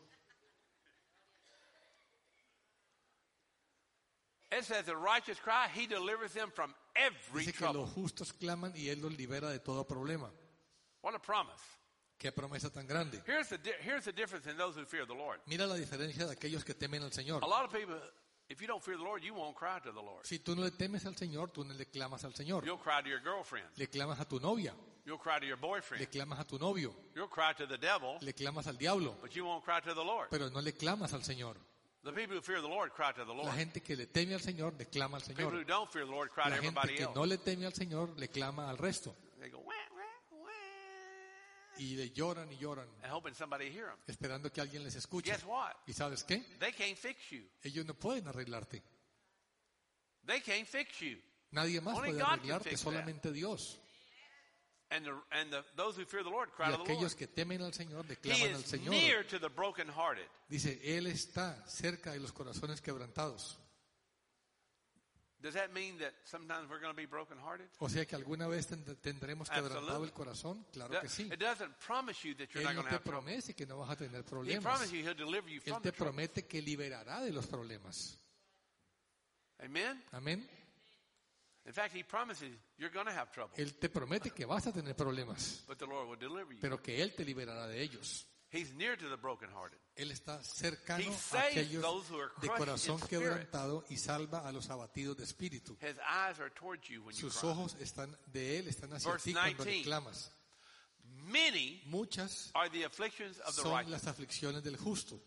It says the righteous cry, He delivers them from every Dice que trouble. los justos claman y Él los libera de todo problema. What a promise. Qué promesa tan grande. Here's the difference in those who fear the Lord. Mira la diferencia de aquellos que temen al Señor. A lot of people, if you don't fear the Lord, you won't cry to the Lord. Si tú no le temes al Señor, tú no le clamas al Señor. You'll cry to your girlfriend. Le clamas a tu novia. You'll cry to your boyfriend. le clamas a tu novio, You'll cry to the devil, le clamas al diablo, but you won't cry to the Lord. pero no le clamas al Señor. The people who fear the Lord cry to the La Lord. gente que le teme al Señor le clama al People who Señor. don't fear the Lord cry to La gente everybody que else. no le teme al Señor le clama al resto. They go, wah, wah, wah, Y le lloran y lloran, and hoping somebody hear them. esperando que alguien les escuche. Guess what? ¿Y sabes qué? They can't fix you. Ellos no pueden arreglarte. They can't fix you. Nadie más Only puede God can arreglarte, fix solamente Dios. And those who fear the Lord Y cry to the Lord. aquellos que temen al Señor le He claman al is Señor. near to the brokenhearted. Dice, Él está cerca de los corazones quebrantados. Does that mean that sometimes we're going to be brokenhearted? O sea que alguna vez tendremos quebrantado Absolutely. el corazón. Claro que sí. It doesn't promise you that you're Él not no going to te have trouble. promete que no vas a tener He problemas. promises you He'll deliver you Él from te the trouble. promete que liberará de los problemas. Amen? Amén. In fact, He promises you're going to have trouble, Él te promete que vas a tener problemas, but the Lord will deliver you. pero que Él te liberará de ellos. He's near to the brokenhearted. Él está cercano He a saves aquellos those who are de crushed corazón in spirit. quebrantado y salva a los abatidos de espíritu. His eyes are towards you when you Sus cry. ojos están de Él, están hacia Verse ti cuando le 19. clamas. Many Muchas are the afflictions of the son righteous. las aflicciones del justo.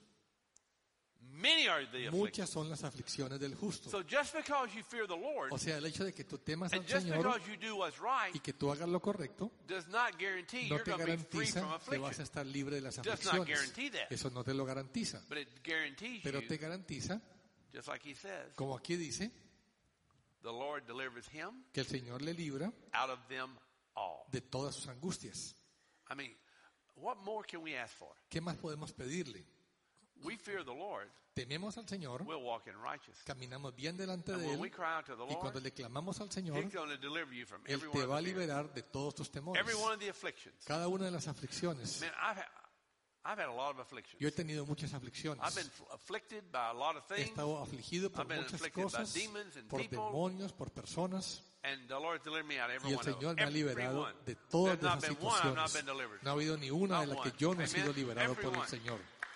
Many are the afflictions. Muchas son las aflicciones del justo. So just because you fear the Lord, O sea, el hecho de que tú temas al and just Señor because you do what's right, y que tú hagas lo correcto, does not guarantee no you're te going to be free from garantiza que vas a affliction. estar libre de las Does not aflicciones. guarantee that. Eso no te lo garantiza. But it guarantees Pero you, te garantiza, just like He says, como aquí dice, the Lord delivers him que el Señor le libra out of them all. de todas sus angustias. I mean, what more can we ask for? ¿Qué más podemos pedirle? We fear the Lord, Tememos al Señor, we'll walk in righteousness. caminamos bien delante And de when we Él, cry out to the y cuando Lord, le clamamos al Señor, He's going to deliver you from Él every te one va a of the fears, liberar de todos tus temores. every one of the afflictions. Cada una de las aflicciones. Man, I've had a lot of afflictions. Yo he tenido muchas aflicciones. I've been afflicted by a lot of He things, estado afligido por I've been muchas afflicted by cosas, demons and por people. demonios, por personas, and the Lord delivered me out of every y el one of Señor them. me ha liberado Every one. de todas There's not esas been one I've not situaciones. been delivered No ha habido ni una de Not las que one. yo no he Amen. sido liberado por el Everyone. Señor,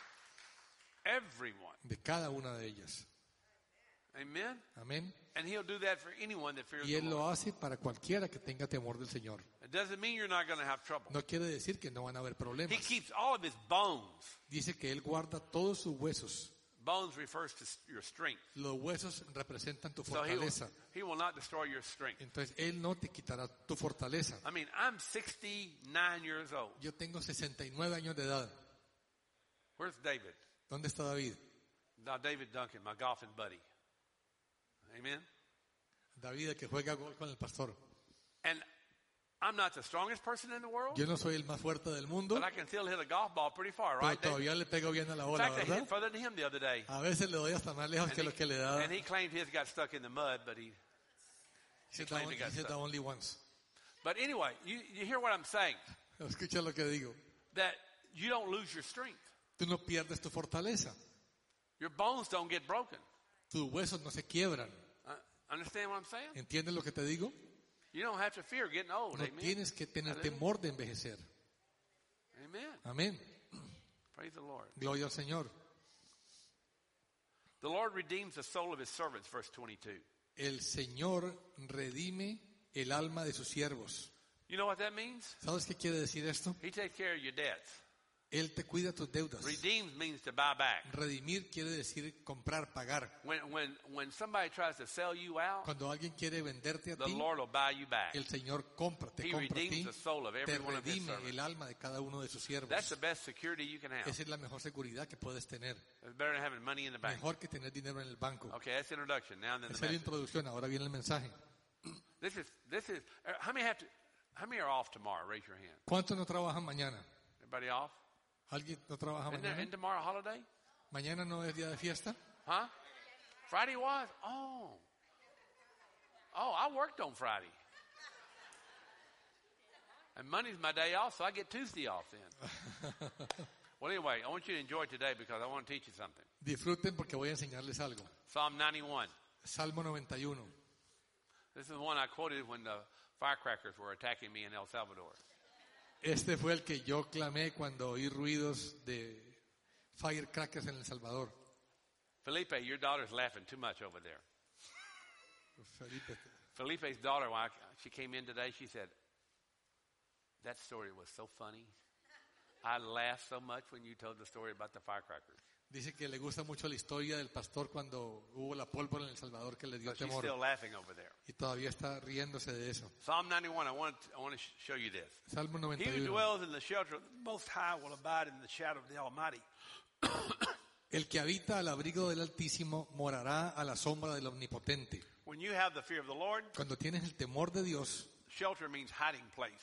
Everyone. de cada una de ellas. Amen? Amén. And He'll do that for anyone that fears Y the Él Lord. lo hace para cualquiera que tenga temor del Señor. It doesn't mean you're not going to have trouble. No quiere decir que no van a haber He problemas. keeps all of His bones. Dice que Él guarda todos sus huesos. Bones refers to your strength. Los huesos representan tu So fortaleza. he will not destroy your strength. Entonces Él no te quitará tu fortaleza. I mean, I'm 69 years old. Yo tengo 69 años de edad. Where's David? ¿Dónde está David? Now, David Duncan, my golfing buddy. Amen? David, el que juega gol con el pastor. And I'm not the strongest person in the world, Yo no soy el más fuerte del mundo, but I can still hit a golf ball pretty far, pero right, David? todavía le pego bien a la In bola, fact, I hit ¿verdad? further than him the other day. A veces le doy hasta más lejos que lo que le da. And he claimed his got stuck in the mud, but He said claimed he got that stuck. only once. But anyway, you hear what I'm saying? Escucha lo que digo. That you don't lose your strength. Tú no pierdes tu fortaleza. Your bones don't get broken. Tus huesos no se quiebran. Understand what I'm saying? ¿Entiendes lo que te digo? You don't have to fear getting old. No Amen. tienes que tener Hallelujah. temor de envejecer. Amen. Amén. Praise the Lord. Gloria al Señor. The Lord redeems the soul of His servants, verse 22. El Señor redime el alma de sus siervos. You know what that means? ¿Sabes qué quiere decir esto? He takes care of your debts. Él te cuida tus deudas. Redeems means to buy back. Redimir quiere decir comprar, pagar. When somebody tries to sell you out, Cuando alguien quiere venderte a the ti, Lord will buy you back. el Señor te He compra a ti, redeems the soul of te every one of His redime servants. el alma de cada uno de sus siervos. That's the best security you can have. Esa es la mejor seguridad que puedes tener. It's better than having money in the bank. Mejor que tener dinero en el banco. Okay, that's the introduction. Now then the Esa es la message. introducción, ahora viene el mensaje. This is. How many are off tomorrow? Raise your hand. ¿Cuántos no trabajan mañana? Everybody off? ¿Alguien no trabaja mañana? Isn't tomorrow a holiday? ¿Mañana no es día de fiesta? Huh? Friday was? Oh, I worked on Friday. And Monday's my day off, so I get Tuesday off then. Well, anyway, I want you to enjoy today because I want to teach you something. Disfruten porque voy a enseñarles algo. Psalm 91. Salmo 91. This is one I quoted when the firecrackers were attacking me in El Salvador. Este fue el que yo clamé cuando oí ruidos de firecrackers en El Salvador. Felipe, your daughter's laughing too much over there. Felipe, Felipe's daughter, when she came in today, she said, That story was so funny. I laughed so much when you told the story about the firecrackers. Dice que le gusta mucho la historia del pastor cuando hubo la pólvora en El Salvador que le dio But she's temor. still laughing over there. Y todavía está riéndose de eso. Psalm 91, I want to show you this. Salmo He who 91. dwells in the shelter of the Most High will abide in the shadow of the Almighty. El que habita al abrigo del Altísimo morará a la sombra del Omnipotente. When you have the fear of the Lord, Cuando tienes el temor de Dios, shelter means hiding place.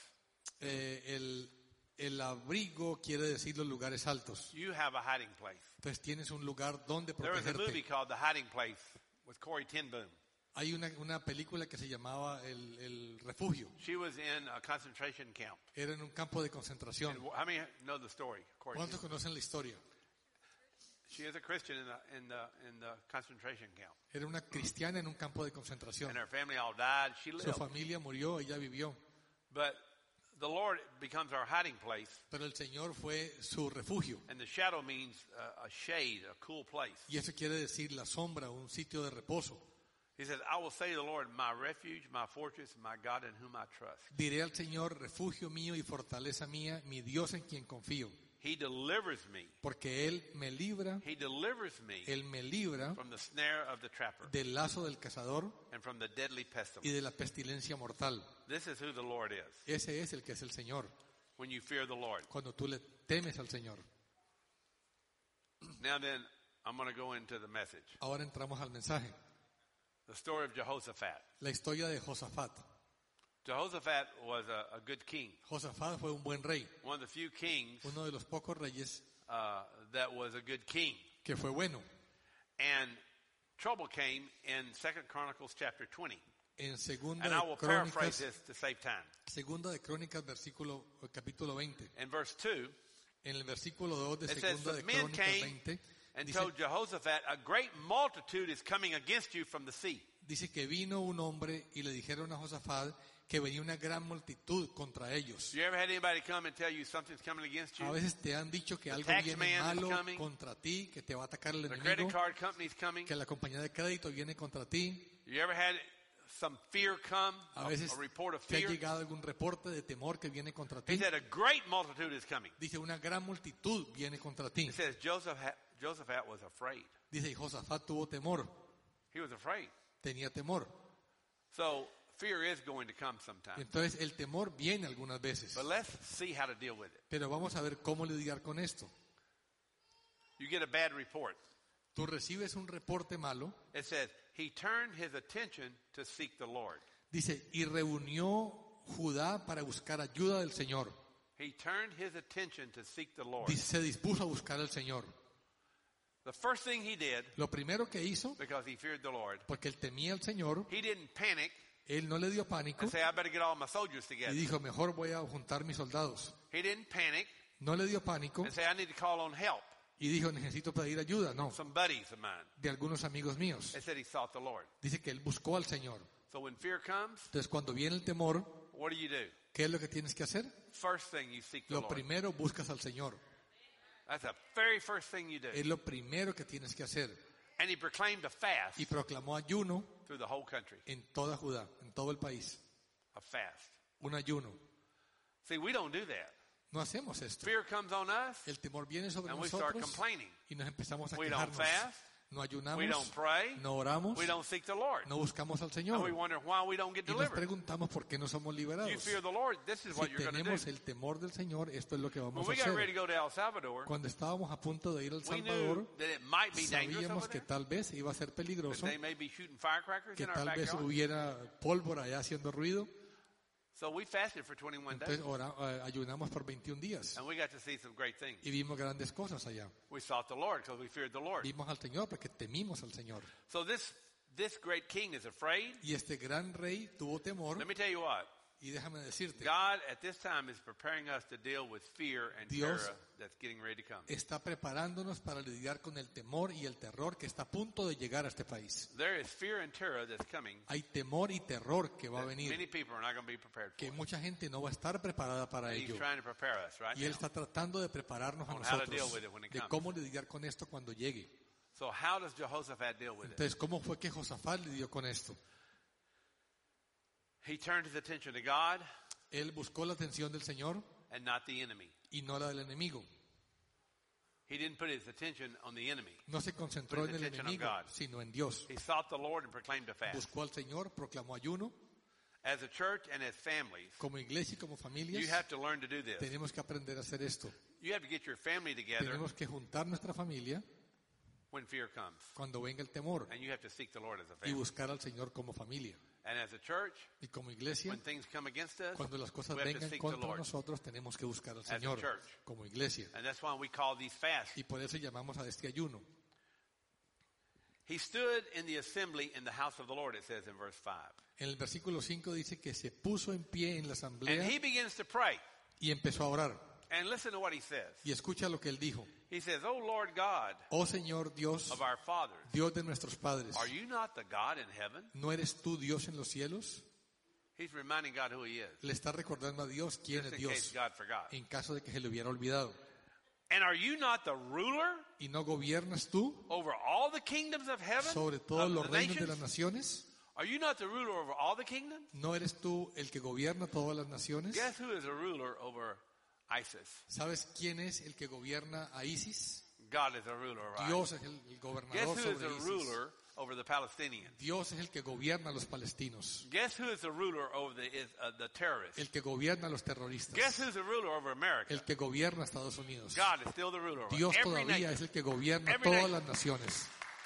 el abrigo quiere decir los lugares altos. You have a hiding place. Entonces tienes un lugar donde There was a movie protegerte. called The Hiding Place with Corey ten Boom. Hay una película que se llamaba El Refugio. She was in a concentration camp. Era en un campo de concentración. And how many know the story? Corey ¿Cuántos ten- conocen la historia? She is a Christian in the concentration camp. Era una cristiana en un campo de concentración. And her family all died. She Su lived. familia murió, ella vivió. But the Lord becomes our hiding place. Pero el Señor fue su refugio. And the shadow means a shade, a cool place. Y eso quiere decir la sombra, un sitio de reposo. He says, I will say to the Lord, my refuge, my fortress, my God in whom I trust. Diré al Señor, refugio mío y fortaleza mía, mi Dios en quien confío. He delivers me. Porque Él me libra, He delivers me Él me libra from the snare of the trapper del lazo del cazador and from the deadly y pestilence. de la pestilencia mortal. This is who the Lord is. Ese es el que es el Señor, When you fear the Lord. cuando tú le temes al Señor. Now then, I'm going to go into the message. Ahora entramos al mensaje. The story of Jehoshaphat. La historia de Josafat. Jehoshaphat was a good king. Josafat fue un buen rey, One of the few kings uno de los pocos reyes that was a good king. que fue bueno. And trouble came in 2 Chronicles chapter 20. En segunda And I de will paraphrase Crónicas, this to save time. segunda de Crónicas, capítulo 20. In verse 2, En el versículo 2 de it says, segunda the de men Crónicas came 20, and dice, told Jehoshaphat, a great multitude is coming against you from the sea. dice que vino un hombre y le dijeron a Josafat que venía una gran multitud contra ellos. You ever had anybody come and tell you something's coming against you? A veces te han dicho que algo tax viene man is malo coming. contra ti, que te va a atacar el The credit enemigo, card company's coming. que la compañía de crédito viene contra ti. You ever had some fear come, A veces a report of te ha fear? llegado algún reporte de temor que viene contra He ti. said, a great multitude is coming. Dice, una gran multitud viene contra ti. It says Josaphat was afraid. Dice, y Josafat tuvo temor, He was afraid. tenía temor. So fear is going to come sometime. Entonces el temor viene algunas veces. But let's see how to deal with it. Pero vamos a ver cómo lidiar con esto. You get a bad report. Tú recibes un reporte malo. It says, he turned his attention to seek the Lord. Dice, y reunió Judá para buscar ayuda del Señor. He turned his attention to seek the Lord. Dice, se dispuso a buscar al Señor. The first thing he did, Lo primero que hizo, because he feared the Lord, porque él temía al Señor, he didn't panic él no le dio pánico and say, I better get all my soldiers y together. dijo, mejor voy a juntar mis soldados. He didn't panic No le dio pánico and say, I need to call on help. y dijo, necesito pedir ayuda. No, Some buddies of mine. de algunos amigos míos. It said he sought the Lord. Dice que él buscó al Señor. So when fear comes, Entonces cuando viene el temor, what do you do? ¿qué es lo que tienes que hacer? First thing you seek the Lo Lord. primero, buscas al Señor. That's the very first thing you do. Es lo primero que tienes que hacer. And he proclaimed a fast Y proclamó ayuno through the whole country. en toda Judá, en todo el país. A fast. Un ayuno. See, we don't do that. No hacemos esto. Fear comes on us El temor viene sobre and we start nosotros complaining. y nos empezamos a We don't quejarnos. fast. No We ayunamos, don't pray. no oramos, We don't seek the Lord. no buscamos al And we Señor. wonder why we don't get Y nos delivered. preguntamos por qué no somos You liberados. fear the Lord, this is what Si you're going to tenemos do. el temor del Señor, esto es lo que When vamos a we got ready to hacer. go to El Salvador, Cuando estábamos a punto de ir al we knew Salvador, that it might be dangerous sabíamos over que there. tal vez iba a ser That peligroso, they may be shooting firecrackers que in our tal vez backyard. hubiera pólvora allá haciendo ruido. So we fasted for 21 days. Entonces ayunamos por 21 días And we got to see some great things. y vimos grandes cosas allá. We sought the Lord because we feared the Lord. Vimos al Señor porque temimos al Señor. So this great king is afraid. Y este gran rey tuvo temor. Let me tell you what. Y déjame decirte, God at this time is preparing us to deal with fear and Dios terror that's getting ready to come. está preparándonos para lidiar con el temor y el terror que está a punto de llegar a este país. There is fear and terror that's coming. Hay temor y terror que va a That venir, many people are not going to be prepared for. que mucha gente no va a estar preparada para He's ello. trying to prepare us right Y Él now. está tratando de prepararnos a On how to deal nosotros with it when it de comes. cómo lidiar con esto cuando llegue. So how does Jehoshaphat deal with it? Entonces, ¿cómo fue que Josafat lidió con esto? He turned his attention to God. Él buscó la atención del Señor and not the enemy. y no la del enemigo. He didn't put his attention on the enemy. No se concentró en el Attention on enemigo, God. sino en Dios. He sought the Lord and proclaimed a fast. Buscó al Señor, proclamó ayuno. As a church and as families, Como iglesia y como you familias, have to learn to do this. tenemos que aprender a hacer esto. You have to get your family together Tenemos que juntar nuestra familia when fear comes. cuando venga el temor And you have to seek the Lord as a y family. buscar al Señor como familia. And as a church, Y como iglesia, when things come against us, cuando las cosas we have to vengan seek the contra Lord. nosotros, tenemos que buscar al a Señor church. como iglesia. And that's why we call these fasts. Y por eso llamamos a este ayuno. He stood in the assembly in the house of the Lord, it says in verse 5. En el versículo 5 dice que se puso en pie en la And asamblea he begins to pray. y empezó a orar. And listen to what he says. Y escucha lo que él dijo. He says, "O Lord God Oh Señor Dios, of our fathers, Dios de nuestros padres, are you not the God in heaven?" ¿no eres tú Dios en los cielos? He's reminding God who he is. Le está recordando a Dios quién Just es in case Dios, God forgot. en caso de que se le hubiera olvidado. And are you not the ruler ¿Y no gobiernas tú over all the kingdoms of heaven? sobre todos of los the reinos de nations? las naciones? Are you not the ruler over all the kingdoms? ¿No eres tú el que gobierna todas las naciones? Guess who is a ruler over ISIS? ¿Sabes quién es el que gobierna a ISIS? God is a ruler over ISIS. Dios es el Guess gobernador who is sobre the ISIS. ruler over the Palestinians? Dios es el que gobierna a los palestinos, Guess who is the ruler over the terrorists? el que gobierna a los Guess terroristas, who's the ruler over America? el que gobierna a Estados Unidos. God is still the ruler over Dios every todavía nation. es el que gobierna Every todas nation. las naciones.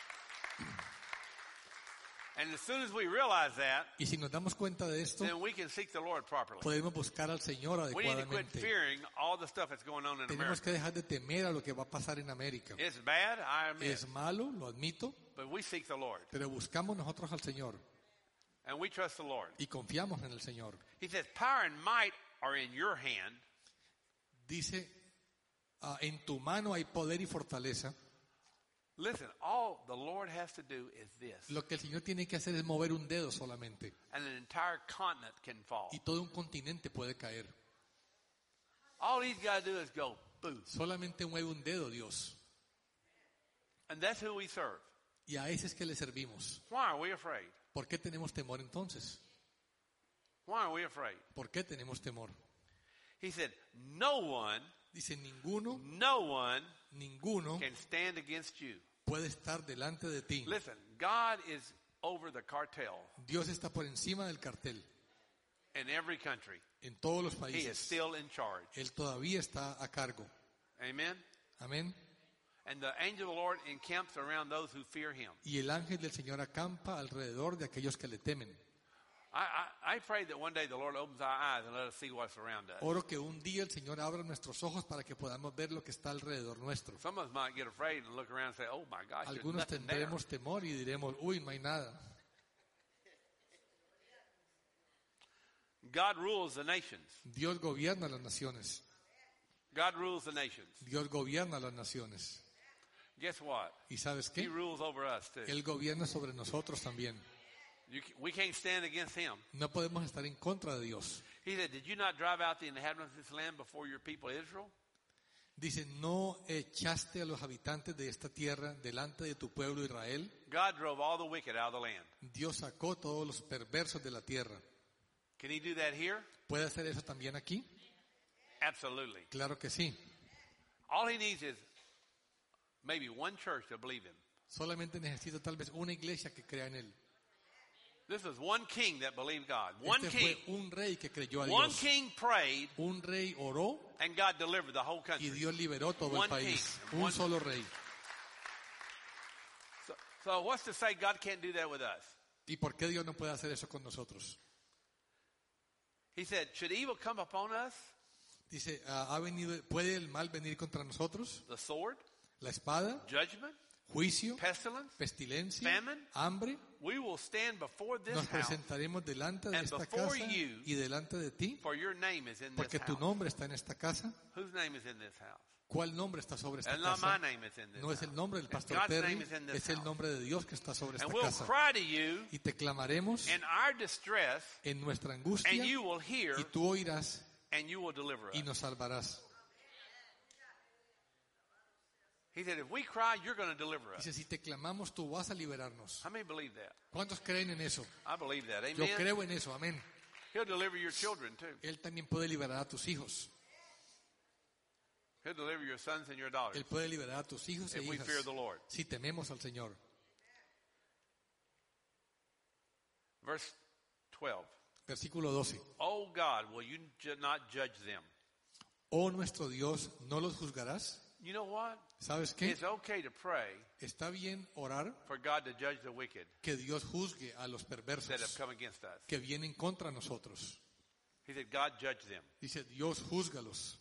And as soon as we realize that, Y si nos damos cuenta de esto, then we can seek the Lord properly. podemos buscar al Señor We need to quit adecuadamente. fearing all the stuff that's going on in Tenemos America. que dejar de temer a lo que va a pasar en América. It's bad, I admit, Es malo, lo admito, but we seek the Lord pero buscamos nosotros al Señor and we trust the Lord. y confiamos en el Señor. He says, "Power and might are in your hand." Dice, en tu mano hay poder y fortaleza. Listen, all the Lord has to do is this, Lo que el Señor tiene que hacer es mover un dedo solamente. and an entire continent can fall. Y todo un continente puede caer. All he's got to do is go, boom. Solamente mueve un dedo Dios. And that's who we serve. Y a ese es que le servimos. Why are we afraid? ¿Por qué tenemos temor entonces? Why are we afraid? ¿Por qué tenemos temor? He said, no one Dice, ninguno can stand against you. puede estar delante de ti. Listen, God is over the cartel Dios está por encima del cartel in every country. en todos los He is países. still in charge. Él todavía está a cargo. Amen? Amén. And the angel of the Lord encamps around those who fear him. Y el ángel del Señor acampa alrededor de aquellos que le temen. I pray that one day the Lord opens our eyes and let us see what's around us. Oro que un día el Señor abra nuestros ojos para que podamos ver lo que está alrededor nuestro. Some of us might get afraid and look around and say, oh my gosh, there's Algunos nothing there. tendremos temor y diremos, uy, no hay nada. God rules the nations. Dios gobierna las naciones. God rules the nations. Dios gobierna las naciones. Guess what? ¿Y sabes He qué? rules over us too. Él gobierna sobre nosotros también. We can't stand against him. No podemos estar en contra de Dios. He said, did you not drive out the inhabitants of this land before your people Israel? Dice, ¿no echaste a los habitantes de esta tierra delante de tu pueblo Israel? God drove all the wicked out of the land. Dios sacó todos los perversos de la tierra. Can he do that here? ¿Puede hacer eso también aquí? Absolutely. Claro que sí. All he needs is maybe one church to believe him. Solamente necesita tal vez una iglesia que crea en él. This is one king that believed God. One Este king. fue un rey que creyó a One Dios. king prayed Un rey oró and God delivered the whole y country. Dios liberó todo el One país. king. Un One- solo rey. So what's to say God can't do that with us? ¿Y por qué Dios no puede hacer eso con nosotros? He said, should evil come upon us? Dice, ¿puede el mal venir contra nosotros? The sword, La espada, judgment, juicio, pestilence. pestilencia, Famine. hambre. We will stand before this Nos house, presentaremos delante de And esta before casa you, y delante de ti, for your name is in this porque tu house. nombre está en esta casa. Whose name is in this house? ¿Cuál nombre está sobre esta And not my casa? name is in this No es el house. nombre del And pastor God's Terry, name is in this es el house. nombre de Dios que está sobre esta And we'll casa. cry to you Y te clamaremos in our distress, en nuestra and angustia you will hear, y tú oirás and you will deliver y us. nos salvarás. He said, if we cry, you're going to deliver us. Dice, si te clamamos, tú vas a liberarnos. How many believe that? ¿Cuántos creen en eso? I believe that. Yo Amen. creo en eso, amén. He'll deliver your children too. Él también puede liberar a tus hijos. He'll deliver your sons and your daughters Él puede liberar a tus hijos e if we hijas fear the Lord. si tememos al Señor. Verse 12. Versículo 12. Oh God, will you not judge them? Oh nuestro Dios, ¿no los juzgarás? You know what? ¿Sabes qué? It's okay to pray Está bien orar for God to judge the wicked que Dios juzgue a los that have perversos come against us. que vienen contra nosotros. He said, God judge them. Dice, Dios júzgalos.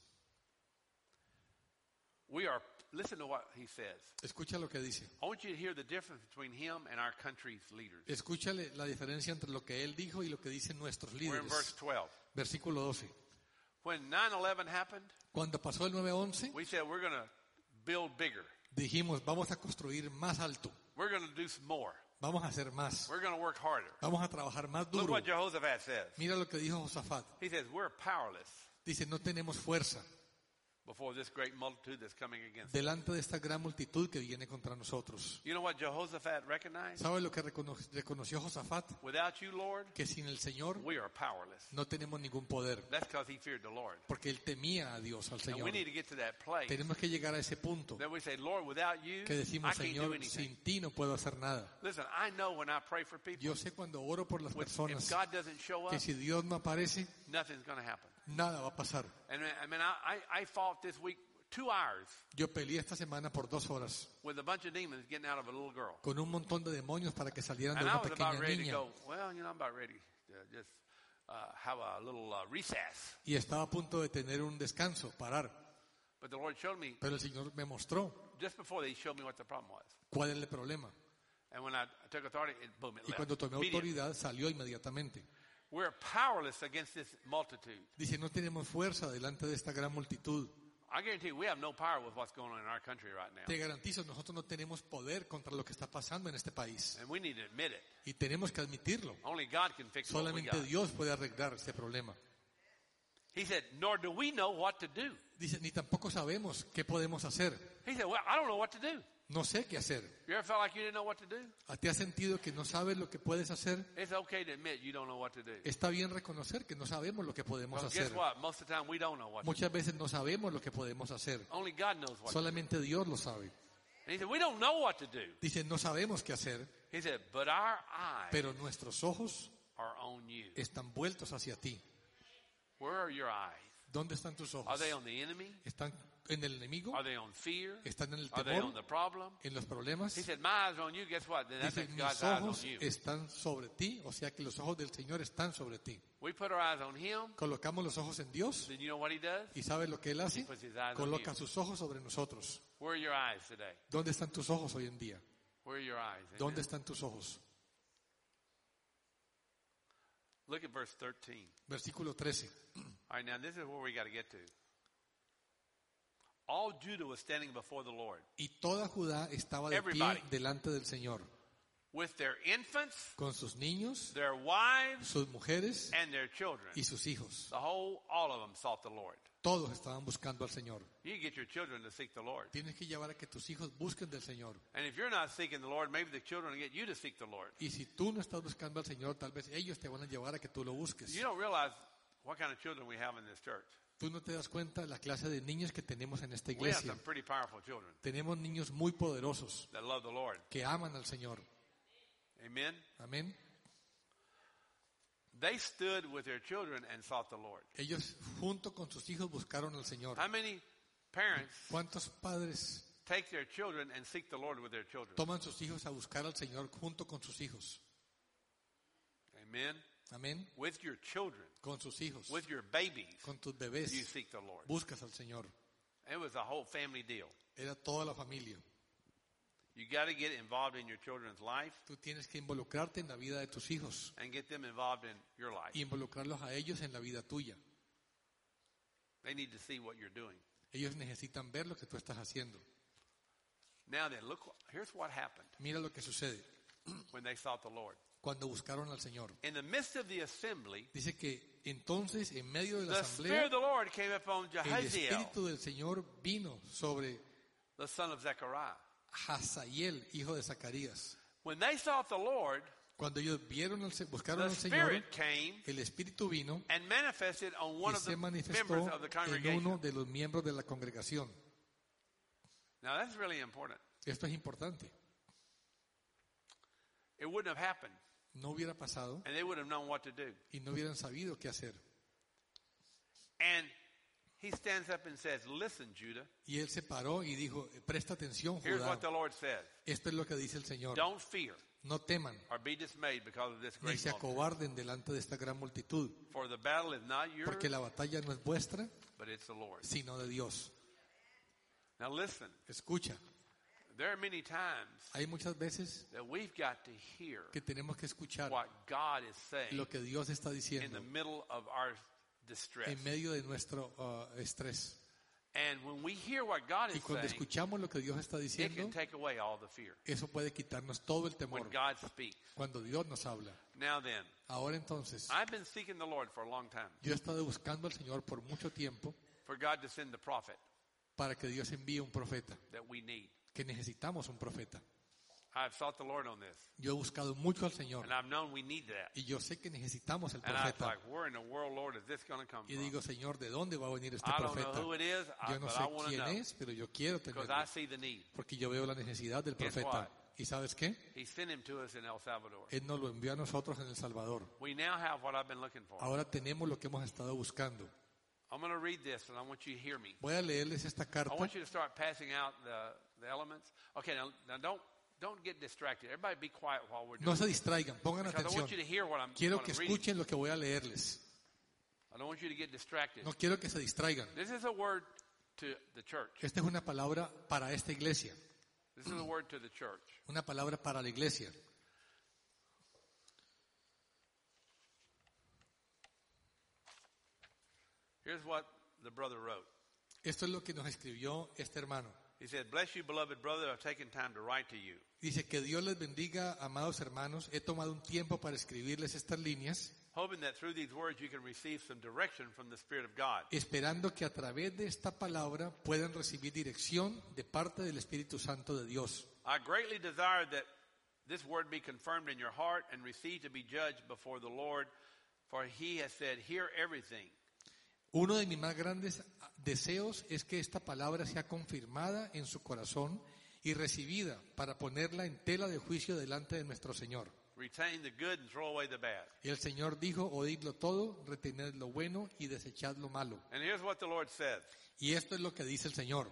Listen to what he says. Escucha lo que dice. I want you to hear the difference between him and our country's leaders. Escúchale la diferencia entre lo que él dijo y lo que dicen nuestros We're in verse líderes. 12. Versículo 12. When 9/11 happened, Cuando pasó el 9/11, we said we're going to build bigger. dijimos, vamos a construir más alto. We're going to do some more. Vamos a hacer más. We're going to work harder. Vamos a trabajar más Look duro. what Jehoshaphat says. Mira lo que dijo Josafat. He says, we're powerless Dice, no tenemos fuerza before this great multitude that's coming against us. delante de esta gran multitud que viene contra nosotros. You know what Jehoshaphat recognized? ¿Sabe lo que reconoció Josafat? Without you, Lord, Que sin el Señor we are powerless. no tenemos ningún poder. That's because he feared the Lord. Porque él temía a Dios, al And Señor. we need to get to that place Tenemos que llegar a ese punto that we say, Lord, without you, que I decimos, can't do Señor, anything. sin ti no puedo hacer nada. Listen, I know when I pray for people, Yo sé cuando oro por las if personas God doesn't show que up, si Dios no aparece, nothing's going to happen. nada va a pasar. And I fought this week 2 hours Yo peleé esta semana por 2 horas with a bunch of demons getting out of a little girl. con un montón de demonios para que salieran de And I una was about pequeña ready to niña. go, well, I'm about ready to just have a little recess. Y estaba a punto de tener un descanso, parar. But the Lord showed me, Pero el Señor me mostró just before he showed me what the problem was. cuál es el problema. And when I took authority, boom, it Y left. cuando tomé Immediately. autoridad, salió inmediatamente. We're powerless against this multitude. Dice, no tenemos fuerza delante de esta gran multitud. I guarantee you, we have no power with what's going on in our country right now. Te garantizo, nosotros no tenemos poder contra lo que está pasando en este país. And we need to admit it. Y tenemos que admitirlo. Only God can fix what we Solamente got. Dios puede arreglar este problema. He said, nor do we know what to do. Dice, ni tampoco sabemos qué podemos hacer. He said, well, I don't know what to do. No sé qué hacer. You ever felt like you didn't know what to do? ¿Te has sentido que no sabes lo que puedes hacer? It's okay to admit you don't know what to do. Está bien reconocer que no sabemos lo que podemos Because guess hacer. what? Most of the time we don't know what to do. Muchas veces no sabemos lo que podemos hacer. Only God knows what to do. Solamente Dios lo sabe. And he said, we don't know what to do. Dice, no sabemos qué hacer, He said, but our eyes pero nuestros ojos are on you. están vueltos hacia ti. Where are your eyes? ¿Dónde están tus Are ojos? they on the enemy? ¿Están en el enemigo? Are they on fear? ¿Están en el Are they on temor? the problem? ¿En los problemas? He said, my eyes are on you. Guess what? Then that Dice, makes mis God's eyes ojos on you. están sobre ti, o sea que los ojos del Señor están sobre ti. We put our eyes on him. Colocamos los ojos en Dios Then you know what he does? y ¿sabe lo que Él hace? He puts his eyes on Coloca you. sus ojos sobre nosotros. Where are your eyes today? ¿Dónde están tus ojos hoy en día? Where are your eyes? ¿Dónde Amen. están tus ojos? Look at verse 13. Versículo 13. All right, now this is where we got to get to. All Judah was standing before the Lord Y toda Judá estaba de Everybody. pie delante del Señor, with their infants, con sus niños, their wives, sus mujeres and their children. y sus hijos. All of them sought the Lord. Todos estaban buscando al Señor. You get your children to seek the Lord. Tienes que llevar a que tus hijos busquen del Señor. And if you're not seeking the Lord, maybe the children will get you to seek the Lord. Y si tú no estás buscando al Señor, tal vez ellos te van a llevar a que tú lo busques. You don't realize what kind of children we have in this church. Tú no te das cuenta de la clase de niños que tenemos en esta We have iglesia. some pretty powerful children Tenemos niños muy poderosos that love the Lord. que aman al Señor. Amen. Amén. They stood with their children and sought the Lord. Ellos junto con sus hijos buscaron al Señor. How many parents ¿Cuántos padres take their children and seek the Lord with their children? toman sus hijos a buscar al Señor junto con sus hijos? Amen. Amén. With your children, Con sus hijos, with your babies, con tus you bebés, seek the Lord. buscas al Señor. It was a whole family deal. Era toda la familia. You got to get involved in your children's life Tú tienes que involucrarte en la vida de tus hijos and get them involved in your life. y involucrarlos a ellos en la vida tuya. They need to see what you're doing. Ellos necesitan ver lo que tú estás haciendo. Now then, look, here's what happened Mira lo que sucede when they sought the Lord. cuando buscaron al Señor. In the midst of the assembly, Dice que entonces en medio de la the Spirit asamblea of the Lord came upon el Jahaziel, Espíritu del Señor vino sobre the son of Zechariah. Hazael, hijo de Zacarías. When they sought the Lord, Cuando ellos buscaron the al Señor, Spirit came el Espíritu vino and manifested on one y of se the members manifestó of the en congregation. uno de los miembros de la congregación. Now that's really important. Esto es importante. It wouldn't have happened, No hubiera pasado and they would have known what to do. y no hubieran sabido qué hacer. And he stands up and says, "Listen, Judah. Y él se paró y dijo, presta atención, Here's Judá. what the Lord says. Esto es lo que dice el Señor. Don't fear No teman, or be dismayed because of this ni great se multitude. acobarden delante de esta gran multitud, For the battle is not yours, porque la batalla no es vuestra, but it's the Lord's." sino de Dios. Now listen, Escucha, there are many times hay muchas veces that we've got to hear que tenemos que escuchar what God is saying lo que Dios está in diciendo the middle of our distress. en medio de nuestro estrés. And when we hear what God Y is cuando saying, escuchamos lo que Dios está it diciendo, can take away all the fear eso puede quitarnos todo el temor when God speaks. cuando Dios nos habla. Now then, Ahora entonces, I've been seeking the Lord for a long time yo he estado buscando al Señor por mucho tiempo for God to send the prophet para que Dios envíe un profeta, that we need. que necesitamos un profeta. I've sought the Lord on this, Yo he buscado mucho al Señor and I've known we need that. y yo sé que necesitamos el And I was profeta. like, where in the world, Lord, is this going to come Y from? digo, Señor, ¿de dónde va a venir este I don't know profeta? who it is, Yo no but sé I want to quién know es, pero yo quiero because tenerlo, I see the need. porque yo veo la necesidad del Guess profeta. what? ¿Y sabes qué? He sent him to us in El Salvador. Él nos lo envió a nosotros en El Salvador. We now have what I've been looking for. Ahora tenemos lo que hemos estado buscando. I'm going to read this, and I want you to hear me. Voy a leerles esta I carta. want you to start passing out the elements. Okay, now don't get distracted. Everybody be quiet while we're doing No se this. distraigan, pongan Because I atención. want you to hear what I'm Quiero que reading. escuchen lo que voy a leerles. I don't want you to get distracted. No quiero que se distraigan. This is a word to the church. Esta es una palabra para esta iglesia, This is a word to the church. una palabra para la iglesia. Here's what the brother wrote. Esto es lo que nos escribió este hermano. He said, "Bless you, beloved brother. I've taken time to write to you. Dice que Dios les bendiga, amados hermanos. He tomado un tiempo para escribirles estas líneas, Hoping that through these words you can receive some direction from the Spirit of God. esperando que a través de esta palabra puedan recibir dirección de parte del Espíritu Santo de Dios. I greatly desire that this word be confirmed in your heart and received to be judged before the Lord, for he has said, hear everything. Uno de mis más grandes deseos es que esta palabra sea confirmada en su corazón y recibida para ponerla en tela de juicio delante de nuestro Señor. Retain the good and throw away the bad." Y el Señor dijo, oídlo todo, retened lo bueno y desechad lo malo. And here's what the Lord says. Y esto es lo que dice el Señor.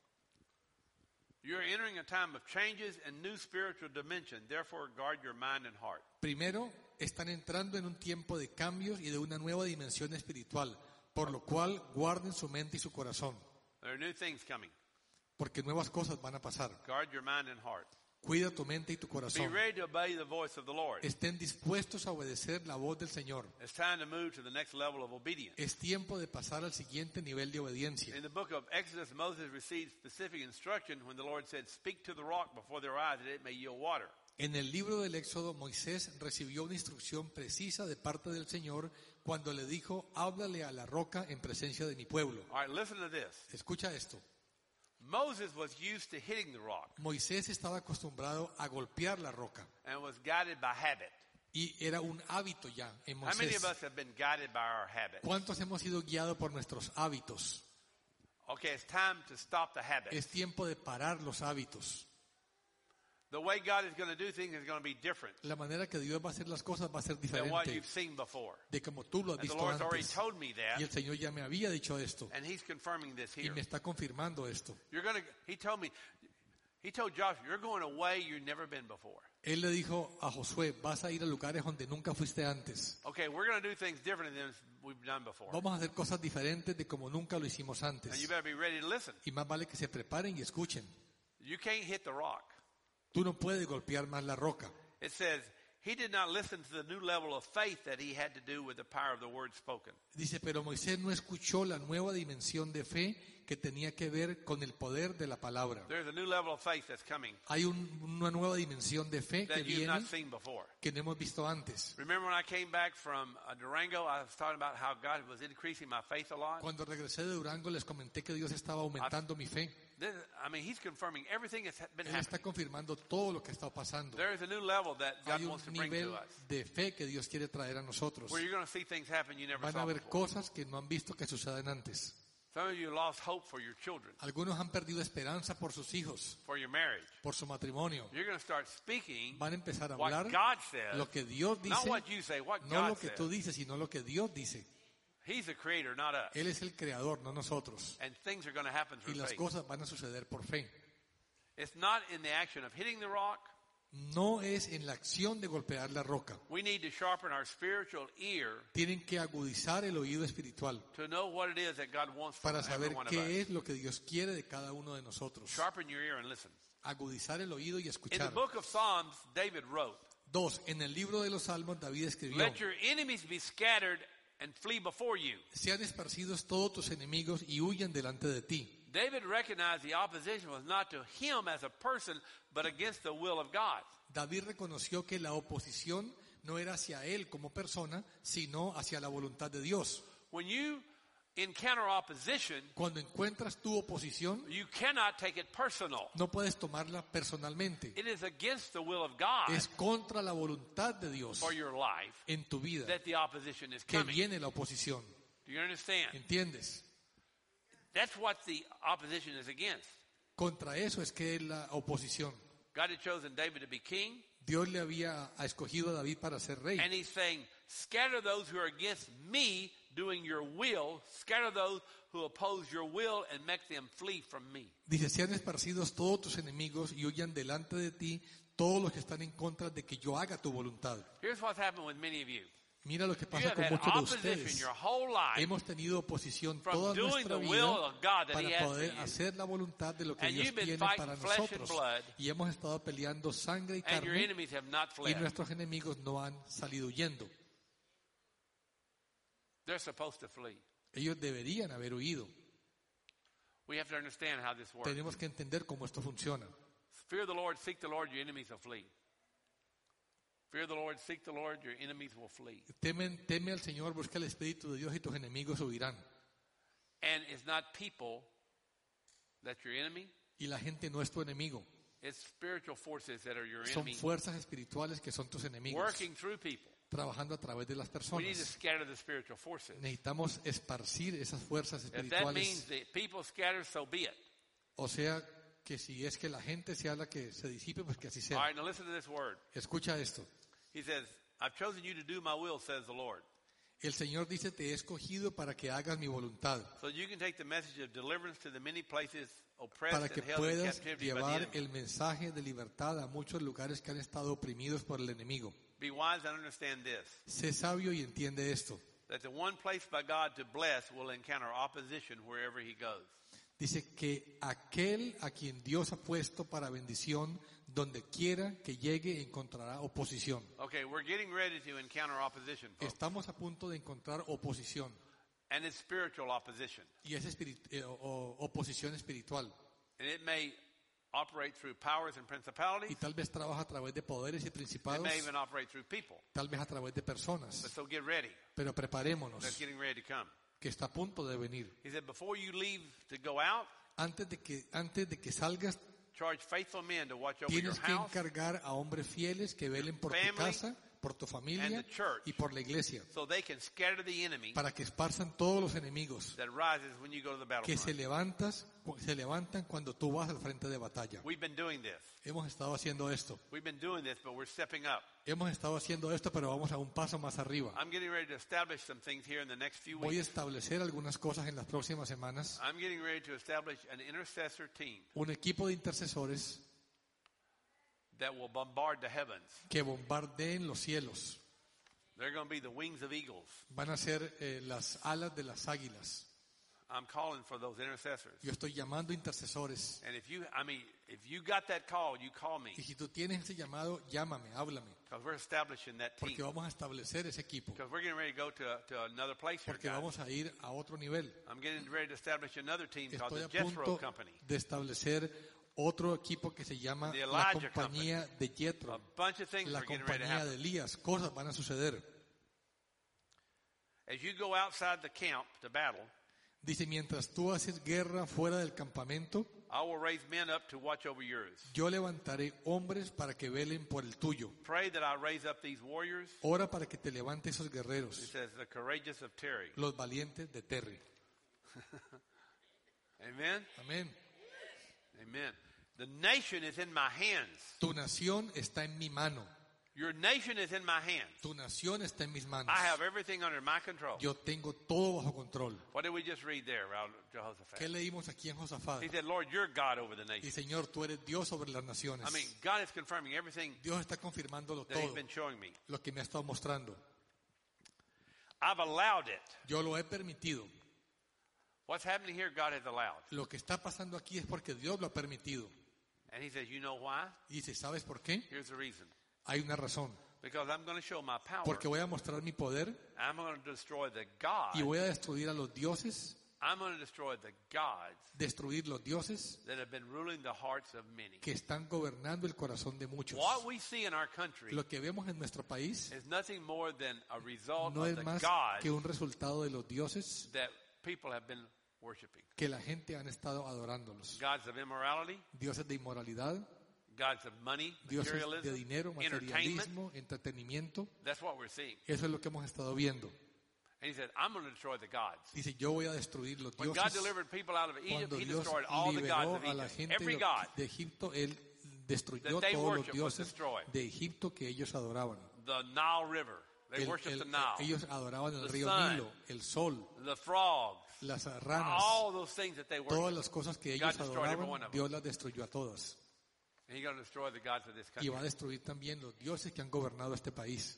You're entering a time of changes and new spiritual dimension. Therefore, guard your mind and heart. Primero, están entrando en un tiempo de cambios y de una nueva dimensión espiritual, por lo cual guarden su mente y su corazón, There are new things coming. porque nuevas cosas van a pasar. Guard your mind and heart. Cuida tu mente y tu Be corazón. ready to obey the voice of the Lord. Estén dispuestos a obedecer la voz del Señor. It's time to move to the next level of obedience. Es tiempo de pasar al siguiente nivel de obediencia. In the book of Exodus, Moses received specific instruction when the Lord said, "Speak to the rock before their eyes that it may yield water." En el libro del Éxodo, Moisés recibió una instrucción precisa de parte del Señor cuando le dijo, háblale a la roca en presencia de mi pueblo. All right, listen to this. Escucha esto. Moses was used to hitting the rock Moisés estaba acostumbrado a golpear la roca and was guided by habit. y era un hábito ya en How many Moisés. of us have been guided by our habit? ¿Cuántos hemos sido guiados por nuestros hábitos? Okay, it's time to stop the habit. Es tiempo de parar los hábitos. The way God is going to do things is going to be different La manera que Dios va a hacer las cosas va a ser than what diferente you've seen before. de como tú lo has And the visto Lord's already antes. told me that, Y el Señor ya me había dicho esto and He's confirming this y here. me está confirmando esto. He told Joshua, you're going away you've never been before. Él le dijo a Josué, vas a ir a lugares donde nunca fuiste antes. Okay, we're going to do things different than we've done before. Vamos a hacer cosas diferentes de como nunca lo hicimos And antes. you better be ready to listen. Y más vale que se preparen y escuchen. You can't hit the rock. Tú no puedes golpear más la roca. It says, he did not listen to the new level of faith that he had to do with the power of the word spoken. Dice, pero Moisés no escuchó la nueva dimensión de fe que tenía que ver con el poder de la palabra. There's a new level of faith that's coming Hay una nueva dimensión de fe que that you've viene not seen before. que no hemos visto antes. Remember when I came back from Durango, I was talking about how God was increasing my faith a lot. Cuando regresé de Durango les comenté que Dios estaba aumentando mi fe. He's confirming everything that's been Él está happening. confirmando todo lo que está pasando. There is a new level that God Hay un wants to bring nivel to us, de fe que Dios quiere traer a nosotros. where you're going to see things happen you never Van a saw haber before. cosas que no han visto que suceden antes. Some of you lost hope for your children, Algunos han perdido esperanza por sus hijos, for your marriage. por su matrimonio. You're going to start speaking Van a empezar a what hablar God says, lo que Dios not dice, what you say, what no God lo que says. tú dices, sino lo que Dios dice. He's the creator, not us. Él es el creador, no nosotros. And things are going to happen Y through las faith. cosas van a suceder por fe. It's not in the action of hitting the rock. No es en la acción de golpear la roca. We need to sharpen our spiritual ear Tienen que agudizar el oído espiritual to know what it is that God wants from para every saber one of qué us. es lo que Dios quiere de cada uno de nosotros. Sharpen your ear and listen. Agudizar el oído y In the escuchar. book of Psalms, David wrote, 2. En el libro de los Salmos, David escribió: "Let your enemies be scattered and flee before you." sean esparcidos todos tus enemigos y huyan delante de ti. David recognized the opposition was not to him as a person, but against the will of God. David reconoció que la oposición no era hacia él como persona, sino hacia la voluntad de Dios. When you encounter opposition, Cuando encuentras tu oposición, you cannot take it personal. no puedes tomarla personalmente. It is against the will of God Es contra la voluntad de Dios for your life en tu vida that the opposition is que coming. viene la oposición. Do you understand? ¿Entiendes? That's what the opposition is against. Contra eso es que es la oposición. God had chosen David to be king, Dios le había escogido a David para ser rey. and he's saying, scatter those who are against me doing your will, scatter those who oppose your will, and make them flee from me. Dice: sean esparcidos todos tus enemigos y huyan delante de ti todos los que están en contra de que yo haga tu voluntad. Here's what's happened with many of you. Mira lo que You pasa have con had muchos de opposition ustedes. your whole life Hemos tenido oposición from toda doing nuestra the will vida of God that He para has for poder you. hacer la voluntad de lo que And Dios you've been tiene fighting para flesh and nosotros. blood, Y hemos estado peleando sangre y and your carne, enemies have not y fled. nuestros enemigos no han salido huyendo. They're supposed to flee. Ellos deberían haber huido. We have to understand how this works. Tenemos que entender cómo esto funciona. Fear the Lord, seek the Lord, your enemies will flee. Fear the Lord, seek the Lord, your enemies will flee. Teme al Señor, busca el Espíritu de Dios y tus enemigos huirán. And it's not people that's your enemy. Y la gente no es tu enemigo. It's spiritual forces that are your Son enemy, fuerzas espirituales que son tus enemigos, working through people. trabajando a través de las We need to personas. scatter the spiritual forces. Necesitamos esparcir esas fuerzas If that means espirituales. that people scatter, so be it. O sea, que si es que la gente sea la que se disipe, pues que así All sea. right, now listen to this word. Escucha esto. He says, I've chosen you to do my will, says the Lord. El Señor dice: te he escogido para que hagas mi voluntad, So you can take the message of deliverance to the many places oppressed para and que held in puedas captivity by the llevar enemy. el mensaje de libertad a muchos lugares que han estado oprimidos por el enemigo. Be wise and understand this, Sé sabio y entiende esto. that the one place by God to bless will encounter opposition wherever he goes. Dice que aquel a quien Dios ha puesto para bendición, donde quiera que llegue, encontrará oposición. Okay, we're getting ready to encounter opposition, folks. Estamos a punto de encontrar oposición, And it's spiritual opposition. y es oposición espiritual. And it may operate through powers and Y principalities. tal vez trabaja a través de poderes y It principados, may even operate through people. tal vez a través de But personas. so get ready. Pero preparémonos, That's getting ready to come. que está a punto de venir. He said, before you leave to go out, Antes de que salgas, charge faithful men to watch over your tienes que house encargar a hombres fieles que velen por tu family, casa, por tu familia and the church. y por la iglesia, so they can scatter the enemy para que esparzan todos los enemigos that rises when you go to the que se battlefront. levantan cuando tú vas al frente de batalla. We've been doing this. Hemos estado haciendo esto. We've been doing this, but we're stepping up. Hemos estado haciendo esto, pero vamos a un paso más arriba. I'm getting ready to establish some things here in the next few Voy a weeks. establecer algunas cosas en las próximas semanas. I'm getting ready to establish an intercessor team Un equipo de intercesores that will bombard the heavens. que bombardeen los cielos. They're going to be the wings of eagles. Van a ser las alas de las águilas. I'm calling for those intercessors. Yo estoy llamando intercesores. And if you got that call, you call me. Y si tú tienes ese llamado, llámame, háblame. Because we're establishing that Porque team. vamos a establecer ese equipo. Because we're getting ready to go to another place here, Porque guys. vamos a ir a otro nivel. I'm getting ready to establish another team called Estoy the a Jethro punto Company. de establecer Otro equipo que se llama The la Elijah compañía de A Jethro, bunch of things la are getting ready to compañía happen. de Elías. Cosas van a suceder. As you go outside the camp to battle, Dice, mientras tú haces guerra fuera del campamento, I will raise men up to watch over yours. yo levantaré hombres para que velen por el tuyo. Pray that I raise up these warriors. Ora para que te levante esos It guerreros, says the courageous of Terry. los valientes de Terry. Amen. Amén. Amen. The nation is in my hands. Tu nación está en mi mano. Your nation is in my hands. Tu nación está en mis manos. I have everything under my control. Yo tengo todo bajo control. What did we just read there, Jehoshaphat? ¿Qué leímos aquí en Josafat? He said, Lord, you're God over the Y nation. Señor, tú eres Dios sobre las naciones. I mean, God is confirming everything Dios está confirmándolo that He's todo, been showing me. lo que me ha estado mostrando. I've allowed it. Yo lo he permitido. What's happening here, God has allowed. Lo que está pasando aquí es porque Dios lo ha permitido. And He says, you know why? Y dice, ¿sabes por qué? Here's the reason. Hay una razón. Because I'm going to show my power. Porque voy a mostrar mi poder I'm going to destroy the gods. y voy a destruir a los dioses, I'm going to destroy the gods destruir los dioses that have been ruling the hearts of many. que están gobernando el corazón de muchos. What we see in our country Lo que vemos en nuestro país is nothing more than a result no of es the más gods que un resultado de los dioses that people have been worshiping. que la gente han estado adorándolos. Gods of immorality, Dioses de inmoralidad, gods of money, dioses de materialism, dinero, entertainment. materialismo, entretenimiento. That's what we're seeing. Eso es lo que hemos estado viendo. And He said, I'm going to destroy the gods. Dice, yo voy a destruir los When God dioses. delivered people out of Egypt, Cuando He Dios destroyed all the gods liberó of a la Egypt. gente Every god. de Egipto, Él destruyó that they todos los worship was dioses destroyed. de Egipto que ellos adoraban. The Nile River. They worshiped the Nile. Ellos adoraban el The río sun. Nilo, el sol, The frogs. las ranas, All those things that they todas worship. las cosas que God ellos destroyed every one adoraban, of them. Dios las destruyó a todas. And He's going to destroy the gods of this Y country. va a destruir también los dioses que han gobernado este país.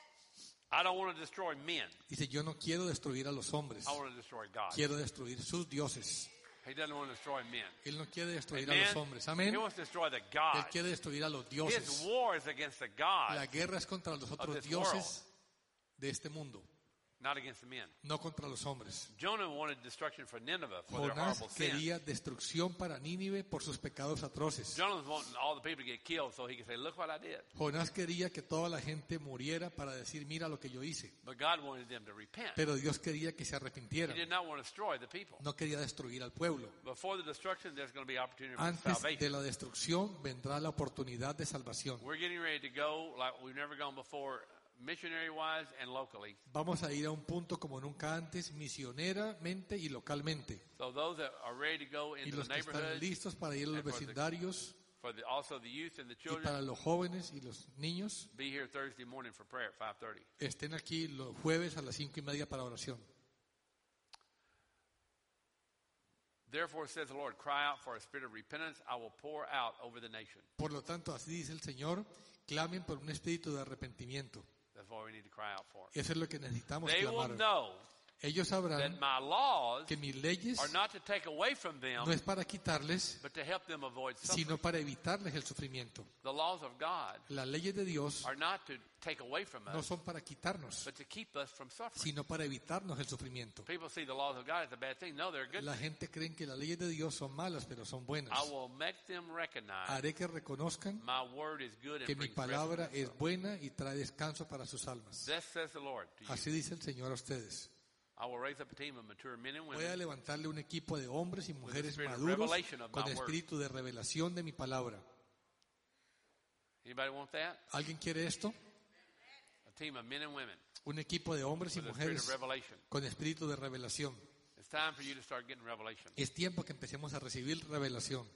I don't want to destroy men. Dice, yo no quiero destruir a los hombres, I want to destroy God. quiero destruir sus dioses. He doesn't want to destroy men. Él no quiere destruir Amen. a los hombres. Amén. He wants to destroy the Él gods. quiere destruir a los His dioses. war is against the La gods, guerra es contra los otros this dioses de este mundo, not against the men. no contra los hombres. Jonah wanted destruction for Nineveh for their Jonás horrible sin. quería destrucción para Nínive por sus pecados atroces. Jonah was wanting all the people to get killed so he could say, look what I did. Jonás quería que toda la gente muriera para decir, mira lo que yo hice. But God wanted them to repent. Pero Dios quería que se He arrepintieran. did not want to destroy the people. No quería destruir al pueblo. Before the destruction, there's going to be opportunity for Antes de salvation. la destrucción vendrá la oportunidad de salvación. We're getting ready to go like we've never gone before, missionary-wise and locally. Vamos a ir a un punto como nunca antes, misioneramente y localmente. So those that are ready to go Y into los the que están neighborhoods, listos para ir a los and for the- vecindarios for also the youth and the y para children, los jóvenes y los niños, be here Thursday morning for prayer at 5:30. estén aquí los jueves a las 5:30 para oración. Therefore says the Lord, cry out for a spirit of repentance. I will pour out over the nation. Por lo tanto, así dice el Señor, clamen por un espíritu de arrepentimiento. That's what we need to cry out for. Eso es lo que necesitamos They will clamar. know Ellos that sabrán my laws que mis leyes are not to take away from them, no es para quitarles, but to help them avoid suffering. sino para evitarles el sufrimiento. The laws of God Las leyes de Dios are not to take away from no us, son para quitarnos, but to keep us from suffering. sino para evitarnos el sufrimiento. People see the laws of God as a bad thing. No, they're good. La gente cree que las leyes de Dios son malas, pero son buenas. I will make them recognize Haré que reconozcan my word is good que and mi brings palabra rest. es buena y trae descanso para sus almas. Thus says the Lord to you. Así dice el Señor a ustedes. I will raise up a team of mature men and Voy a women levantarle un equipo de hombres y mujeres spirit of maduros revelation of con my word. espíritu de revelación de mi palabra. Anybody want that? ¿Alguien quiere esto? A team of men and women Un equipo de hombres y with a spirit of mujeres revelation. con espíritu de revelación. It's time for you to start getting revelation. Es tiempo que empecemos a recibir revelación.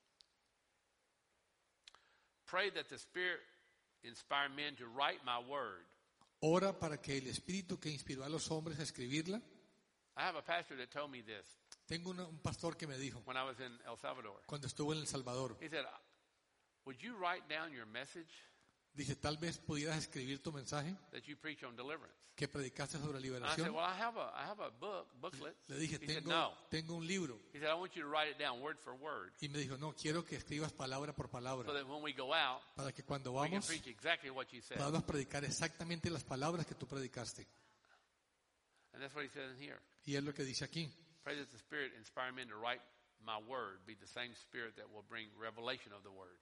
Pray that the Spirit inspire men to write my word. Ora para que el espíritu que inspiró a los hombres a escribirla. I have a pastor that told me this Tengo un pastor que me dijo when I was in El Salvador. cuando estuvo en El Salvador. He said, would you write down your message Dice, tal vez pudieras escribir tu mensaje that you preach on deliverance? que predicaste sobre And I said, liberación. well, I have a booklet. Le dije, He said, no. tengo un libro. He said, I want you to write it down word for word Y me dijo, no, quiero que escribas palabra por so palabra that when we go out, para que cuando we can vamos preach exactly what you said. podamos predicar exactamente las palabras que tú predicaste. And that's what he said in here. Y es lo que dice aquí. Pray that the Spirit inspire men to write my word be the same spirit that will bring revelation of the word.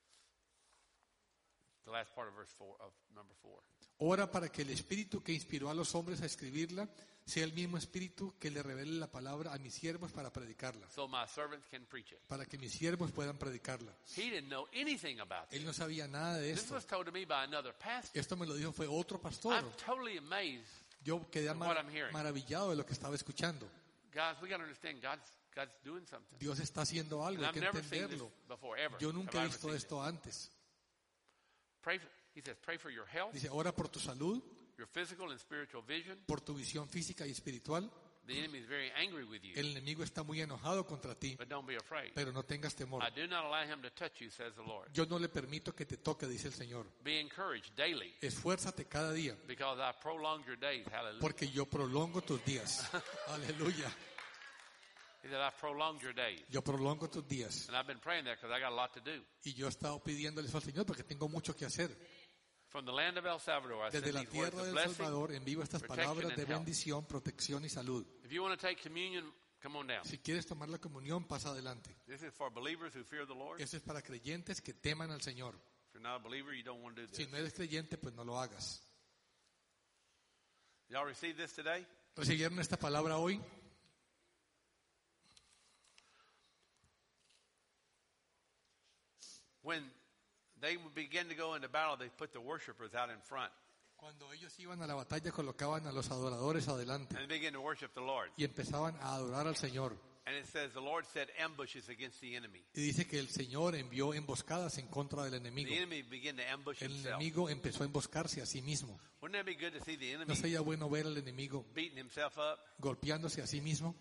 The last part of verse 4 of number 4. Ora para que el espíritu que inspiró a los hombres a escribirla sea el mismo espíritu que le revele la palabra a mis siervos para predicarla, So my servants can preach it. para que mis siervos puedan predicarla. He didn't know anything about Él this. no sabía nada de This esto. was told to me by another pastor. Esto me lo dijo fue otro pastor. I'm totally amazed. Yo quedé what I'm hearing. maravillado de lo que estaba escuchando. Guys, we got to understand God's doing something. Dios está haciendo algo, And hay I've que never seen this entenderlo. before, ever. Yo nunca Have he I ever visto seen esto antes. this? He says, pray for your health, Dice, ora por tu salud, your physical and spiritual vision. por tu visión física y espiritual. The enemy is very angry with you, El enemigo está muy enojado contra ti, but don't be afraid. pero no tengas temor. I do not allow him to touch you, says the Lord. Yo no le permito que te toque, dice el Señor. Be encouraged daily, Esfuérzate cada día, because I prolonged your days. Hallelujah. porque yo prolongo tus días. Aleluya. He said, I've prolonged your days. Yo prolongo tus días. And I've been praying that because I got a lot to do. Y yo he estado pidiéndoles al Señor porque tengo mucho que hacer. From the land of El Salvador, I Desde send la these words tierra of del blessing. Salvador envío estas protection palabras de and health. bendición, protección y salud. If you want to take communion, come on down. Si quieres tomar la comunión, pasa adelante. This is for believers who fear the Lord. Eso es para creyentes que teman al Señor. If you're not a believer, you don't want to do Si this. no eres creyente, pues no lo hagas. Y'all receive this today? ¿Recibieron esta palabra hoy? When they would begin to go into battle, they put the worshipers out in front. Cuando ellos iban a la batalla, colocaban a los adoradores adelante And they begin to worship the Lord. y empezaban a adorar al Señor. And it says the Lord set ambushes against the enemy. Y dice que el Señor envió emboscadas en contra del enemigo. The enemy began to ambush El himself. enemigo empezó a emboscarse a sí mismo. Wouldn't that be good to see the ¿No enemy sería bueno ver al enemigo beating himself up? golpeándose a sí mismo?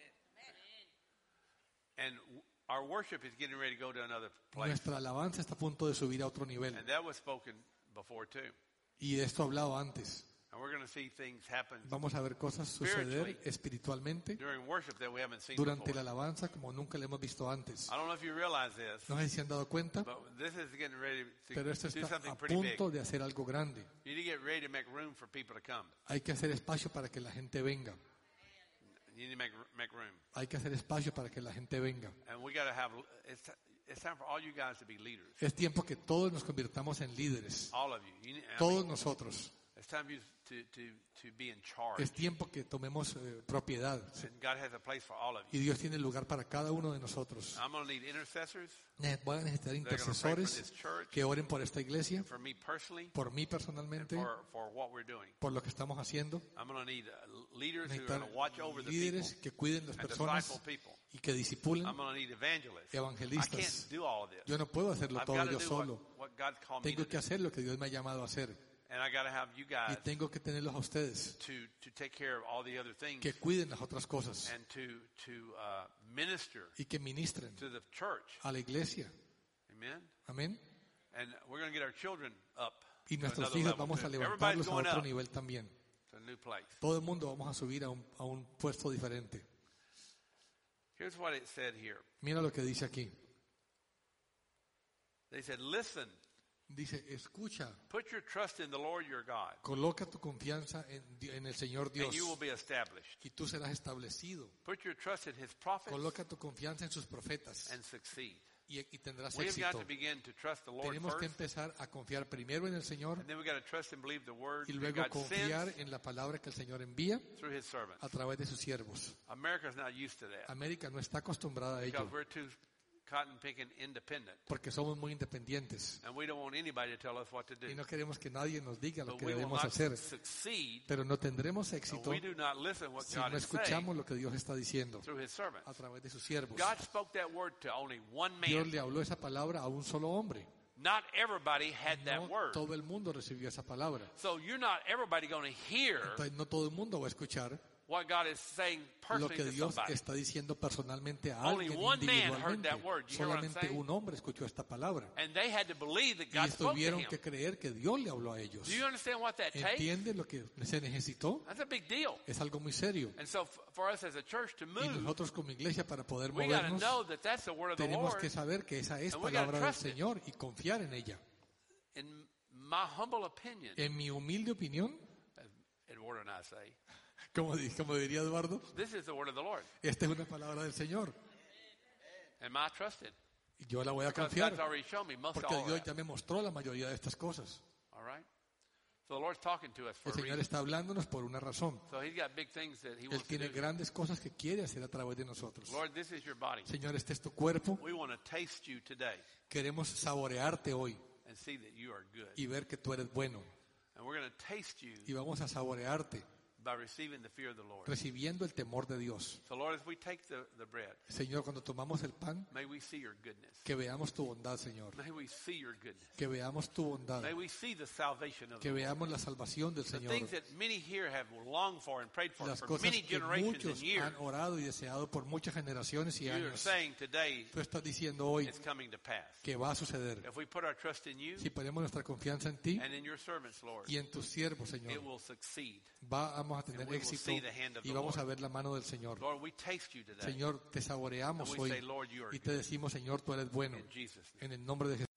And our worship is getting ready to go to another place. Nuestra alabanza está a punto de subir a otro nivel. And that was spoken before too. Y de esto he hablado antes. And we're going to see things happen Vamos a ver cosas suceder espiritualmente during worship that we haven't seen durante la before. alabanza como nunca le hemos visto antes. I don't know if you realize this, No sé si se han dado cuenta, but this is getting ready pero esto to do está something a pretty big. punto de hacer algo grande. You need to get ready to make room for people to come. Hay que hacer espacio para que la gente venga. You need to make room. Hay que hacer espacio para que la gente venga. And we got to have, it's time for all you guys to be leaders. Es tiempo que todos nos convirtamos en líderes. All of you. I Todos mean, nosotros. it's time for you to be in charge. Es tiempo que tomemos propiedad. And God has a place for all of Y you. Dios tiene lugar para cada uno de nosotros. I'm going to need intercessors Voy a necesitar that are going to pray for intercesores this church, que oren por esta iglesia, for me personally, por mí and personalmente, for what we're doing. por lo que estamos haciendo. I'm going to need leaders who are Necesitar going to watch over the líderes people que cuiden las and personas disciple people. y que disipulen. I'm going to need evangelists. I Evangelistas. can't do all of this. Yo no puedo hacerlo I've todo got to yo do solo. what God's called me to Tengo do. que hacer lo que Dios me ha llamado a hacer. And I got to have you Y guys tengo que tenerlos a ustedes to take care of all the other things que cuiden las otras cosas and to minister y que ministren to the church. a la iglesia. Amen. Amén. And we're going to get our children up Y to nuestros another hijos level vamos too. a Everybody's levantarlos a going otro up nivel también. to a new place. Todo el mundo vamos a subir a un puesto diferente. Here's what it said here. Mira lo que dice aquí. They said, listen, Dice, escucha, put your trust in the Lord your God, coloca tu confianza en el Señor Dios and you will be established. y tú serás establecido. Put your trust in his prophets Coloca tu confianza en sus profetas and succeed. y tendrás We've got éxito. to begin to trust the Lord Tenemos que first, empezar a confiar primero en el Señor and then we've got to trust and believe the word y that luego God confiar sends en la palabra que el Señor envía through his servants. a través de sus siervos. America's not used to that América no está acostumbrada a because ello we're too cotton picking independent, porque somos muy independientes and we don't want anybody to tell us what to do. y no queremos que nadie nos diga lo But que we will debemos not hacer. succeed Pero no tendremos if éxito we do not listen what si God no is saying escuchamos lo que Dios está diciendo through his servants. a través de sus siervos. God spoke that word to only one Dios man. le habló esa palabra a un solo hombre. Not everybody had that No word. todo el mundo recibió esa palabra. So you're not everybody going to hear Entonces no todo el mundo va a escuchar what God is saying lo personally que to Dios somebody. está diciendo personalmente a Only alguien one man heard individualmente. that word. You hear what I'm Solamente saying? un hombre escuchó esta palabra. And they had to believe that Y God spoke to tuvieron him. que creer que Dios le habló a ellos. Do you understand what that takes? ¿Entienden lo que se necesitó? That's a big deal. Es algo muy serio. And so for us as a church to Y move, nosotros como iglesia para poder we got to movernos know that that's the word of the tenemos Lord. que saber que esa es And we gotta palabra del trust it. Señor y confiar en ella. In my humble opinion, En mi humilde opinión, as Eduardo and I say, como diría Eduardo, this is the word of the Lord. esta es una palabra del Señor. And I trusted. Y yo la voy a Because confiar. God's already shown me most Porque all of Dios that. ya me mostró la mayoría de estas cosas. All right? So the Lord's talking to us for El a Señor reason. está hablándonos por una razón. So He's got big things that He Él wants to tiene do. grandes cosas que quiere hacer a través de nosotros. Lord, this is your body. Señor, este es tu cuerpo. We want to taste you today Queremos saborearte hoy and see that you are good. y ver que tú eres bueno. And we're going to taste you Y vamos a saborearte by receiving the fear of the Lord. recibiendo el temor de Dios. So Lord, as we take the bread, Señor, cuando tomamos el pan, may we see your goodness. que veamos tu bondad, Señor. May we see your goodness. Que veamos tu bondad. May we see the salvation of Que the Lord. veamos la salvación del The Señor. things that many here have longed for and prayed for Las for cosas many que generations muchos and years. han orado y deseado por muchas generaciones y You are años. saying today Tú estás diciendo hoy it's coming to pass. que va a suceder. If we put our trust in you Si ponemos nuestra confianza en ti and in your servants, Lord, y en tus siervos, it Señor, will succeed. vamos a tener And we will éxito see the hand of y the vamos Lord. a ver la mano del Señor. Lord, we taste you today. Señor, te saboreamos And we say, hoy Lord, you are y te decimos, Señor, tú eres bueno. in Jesus' name. En el nombre de Jesús.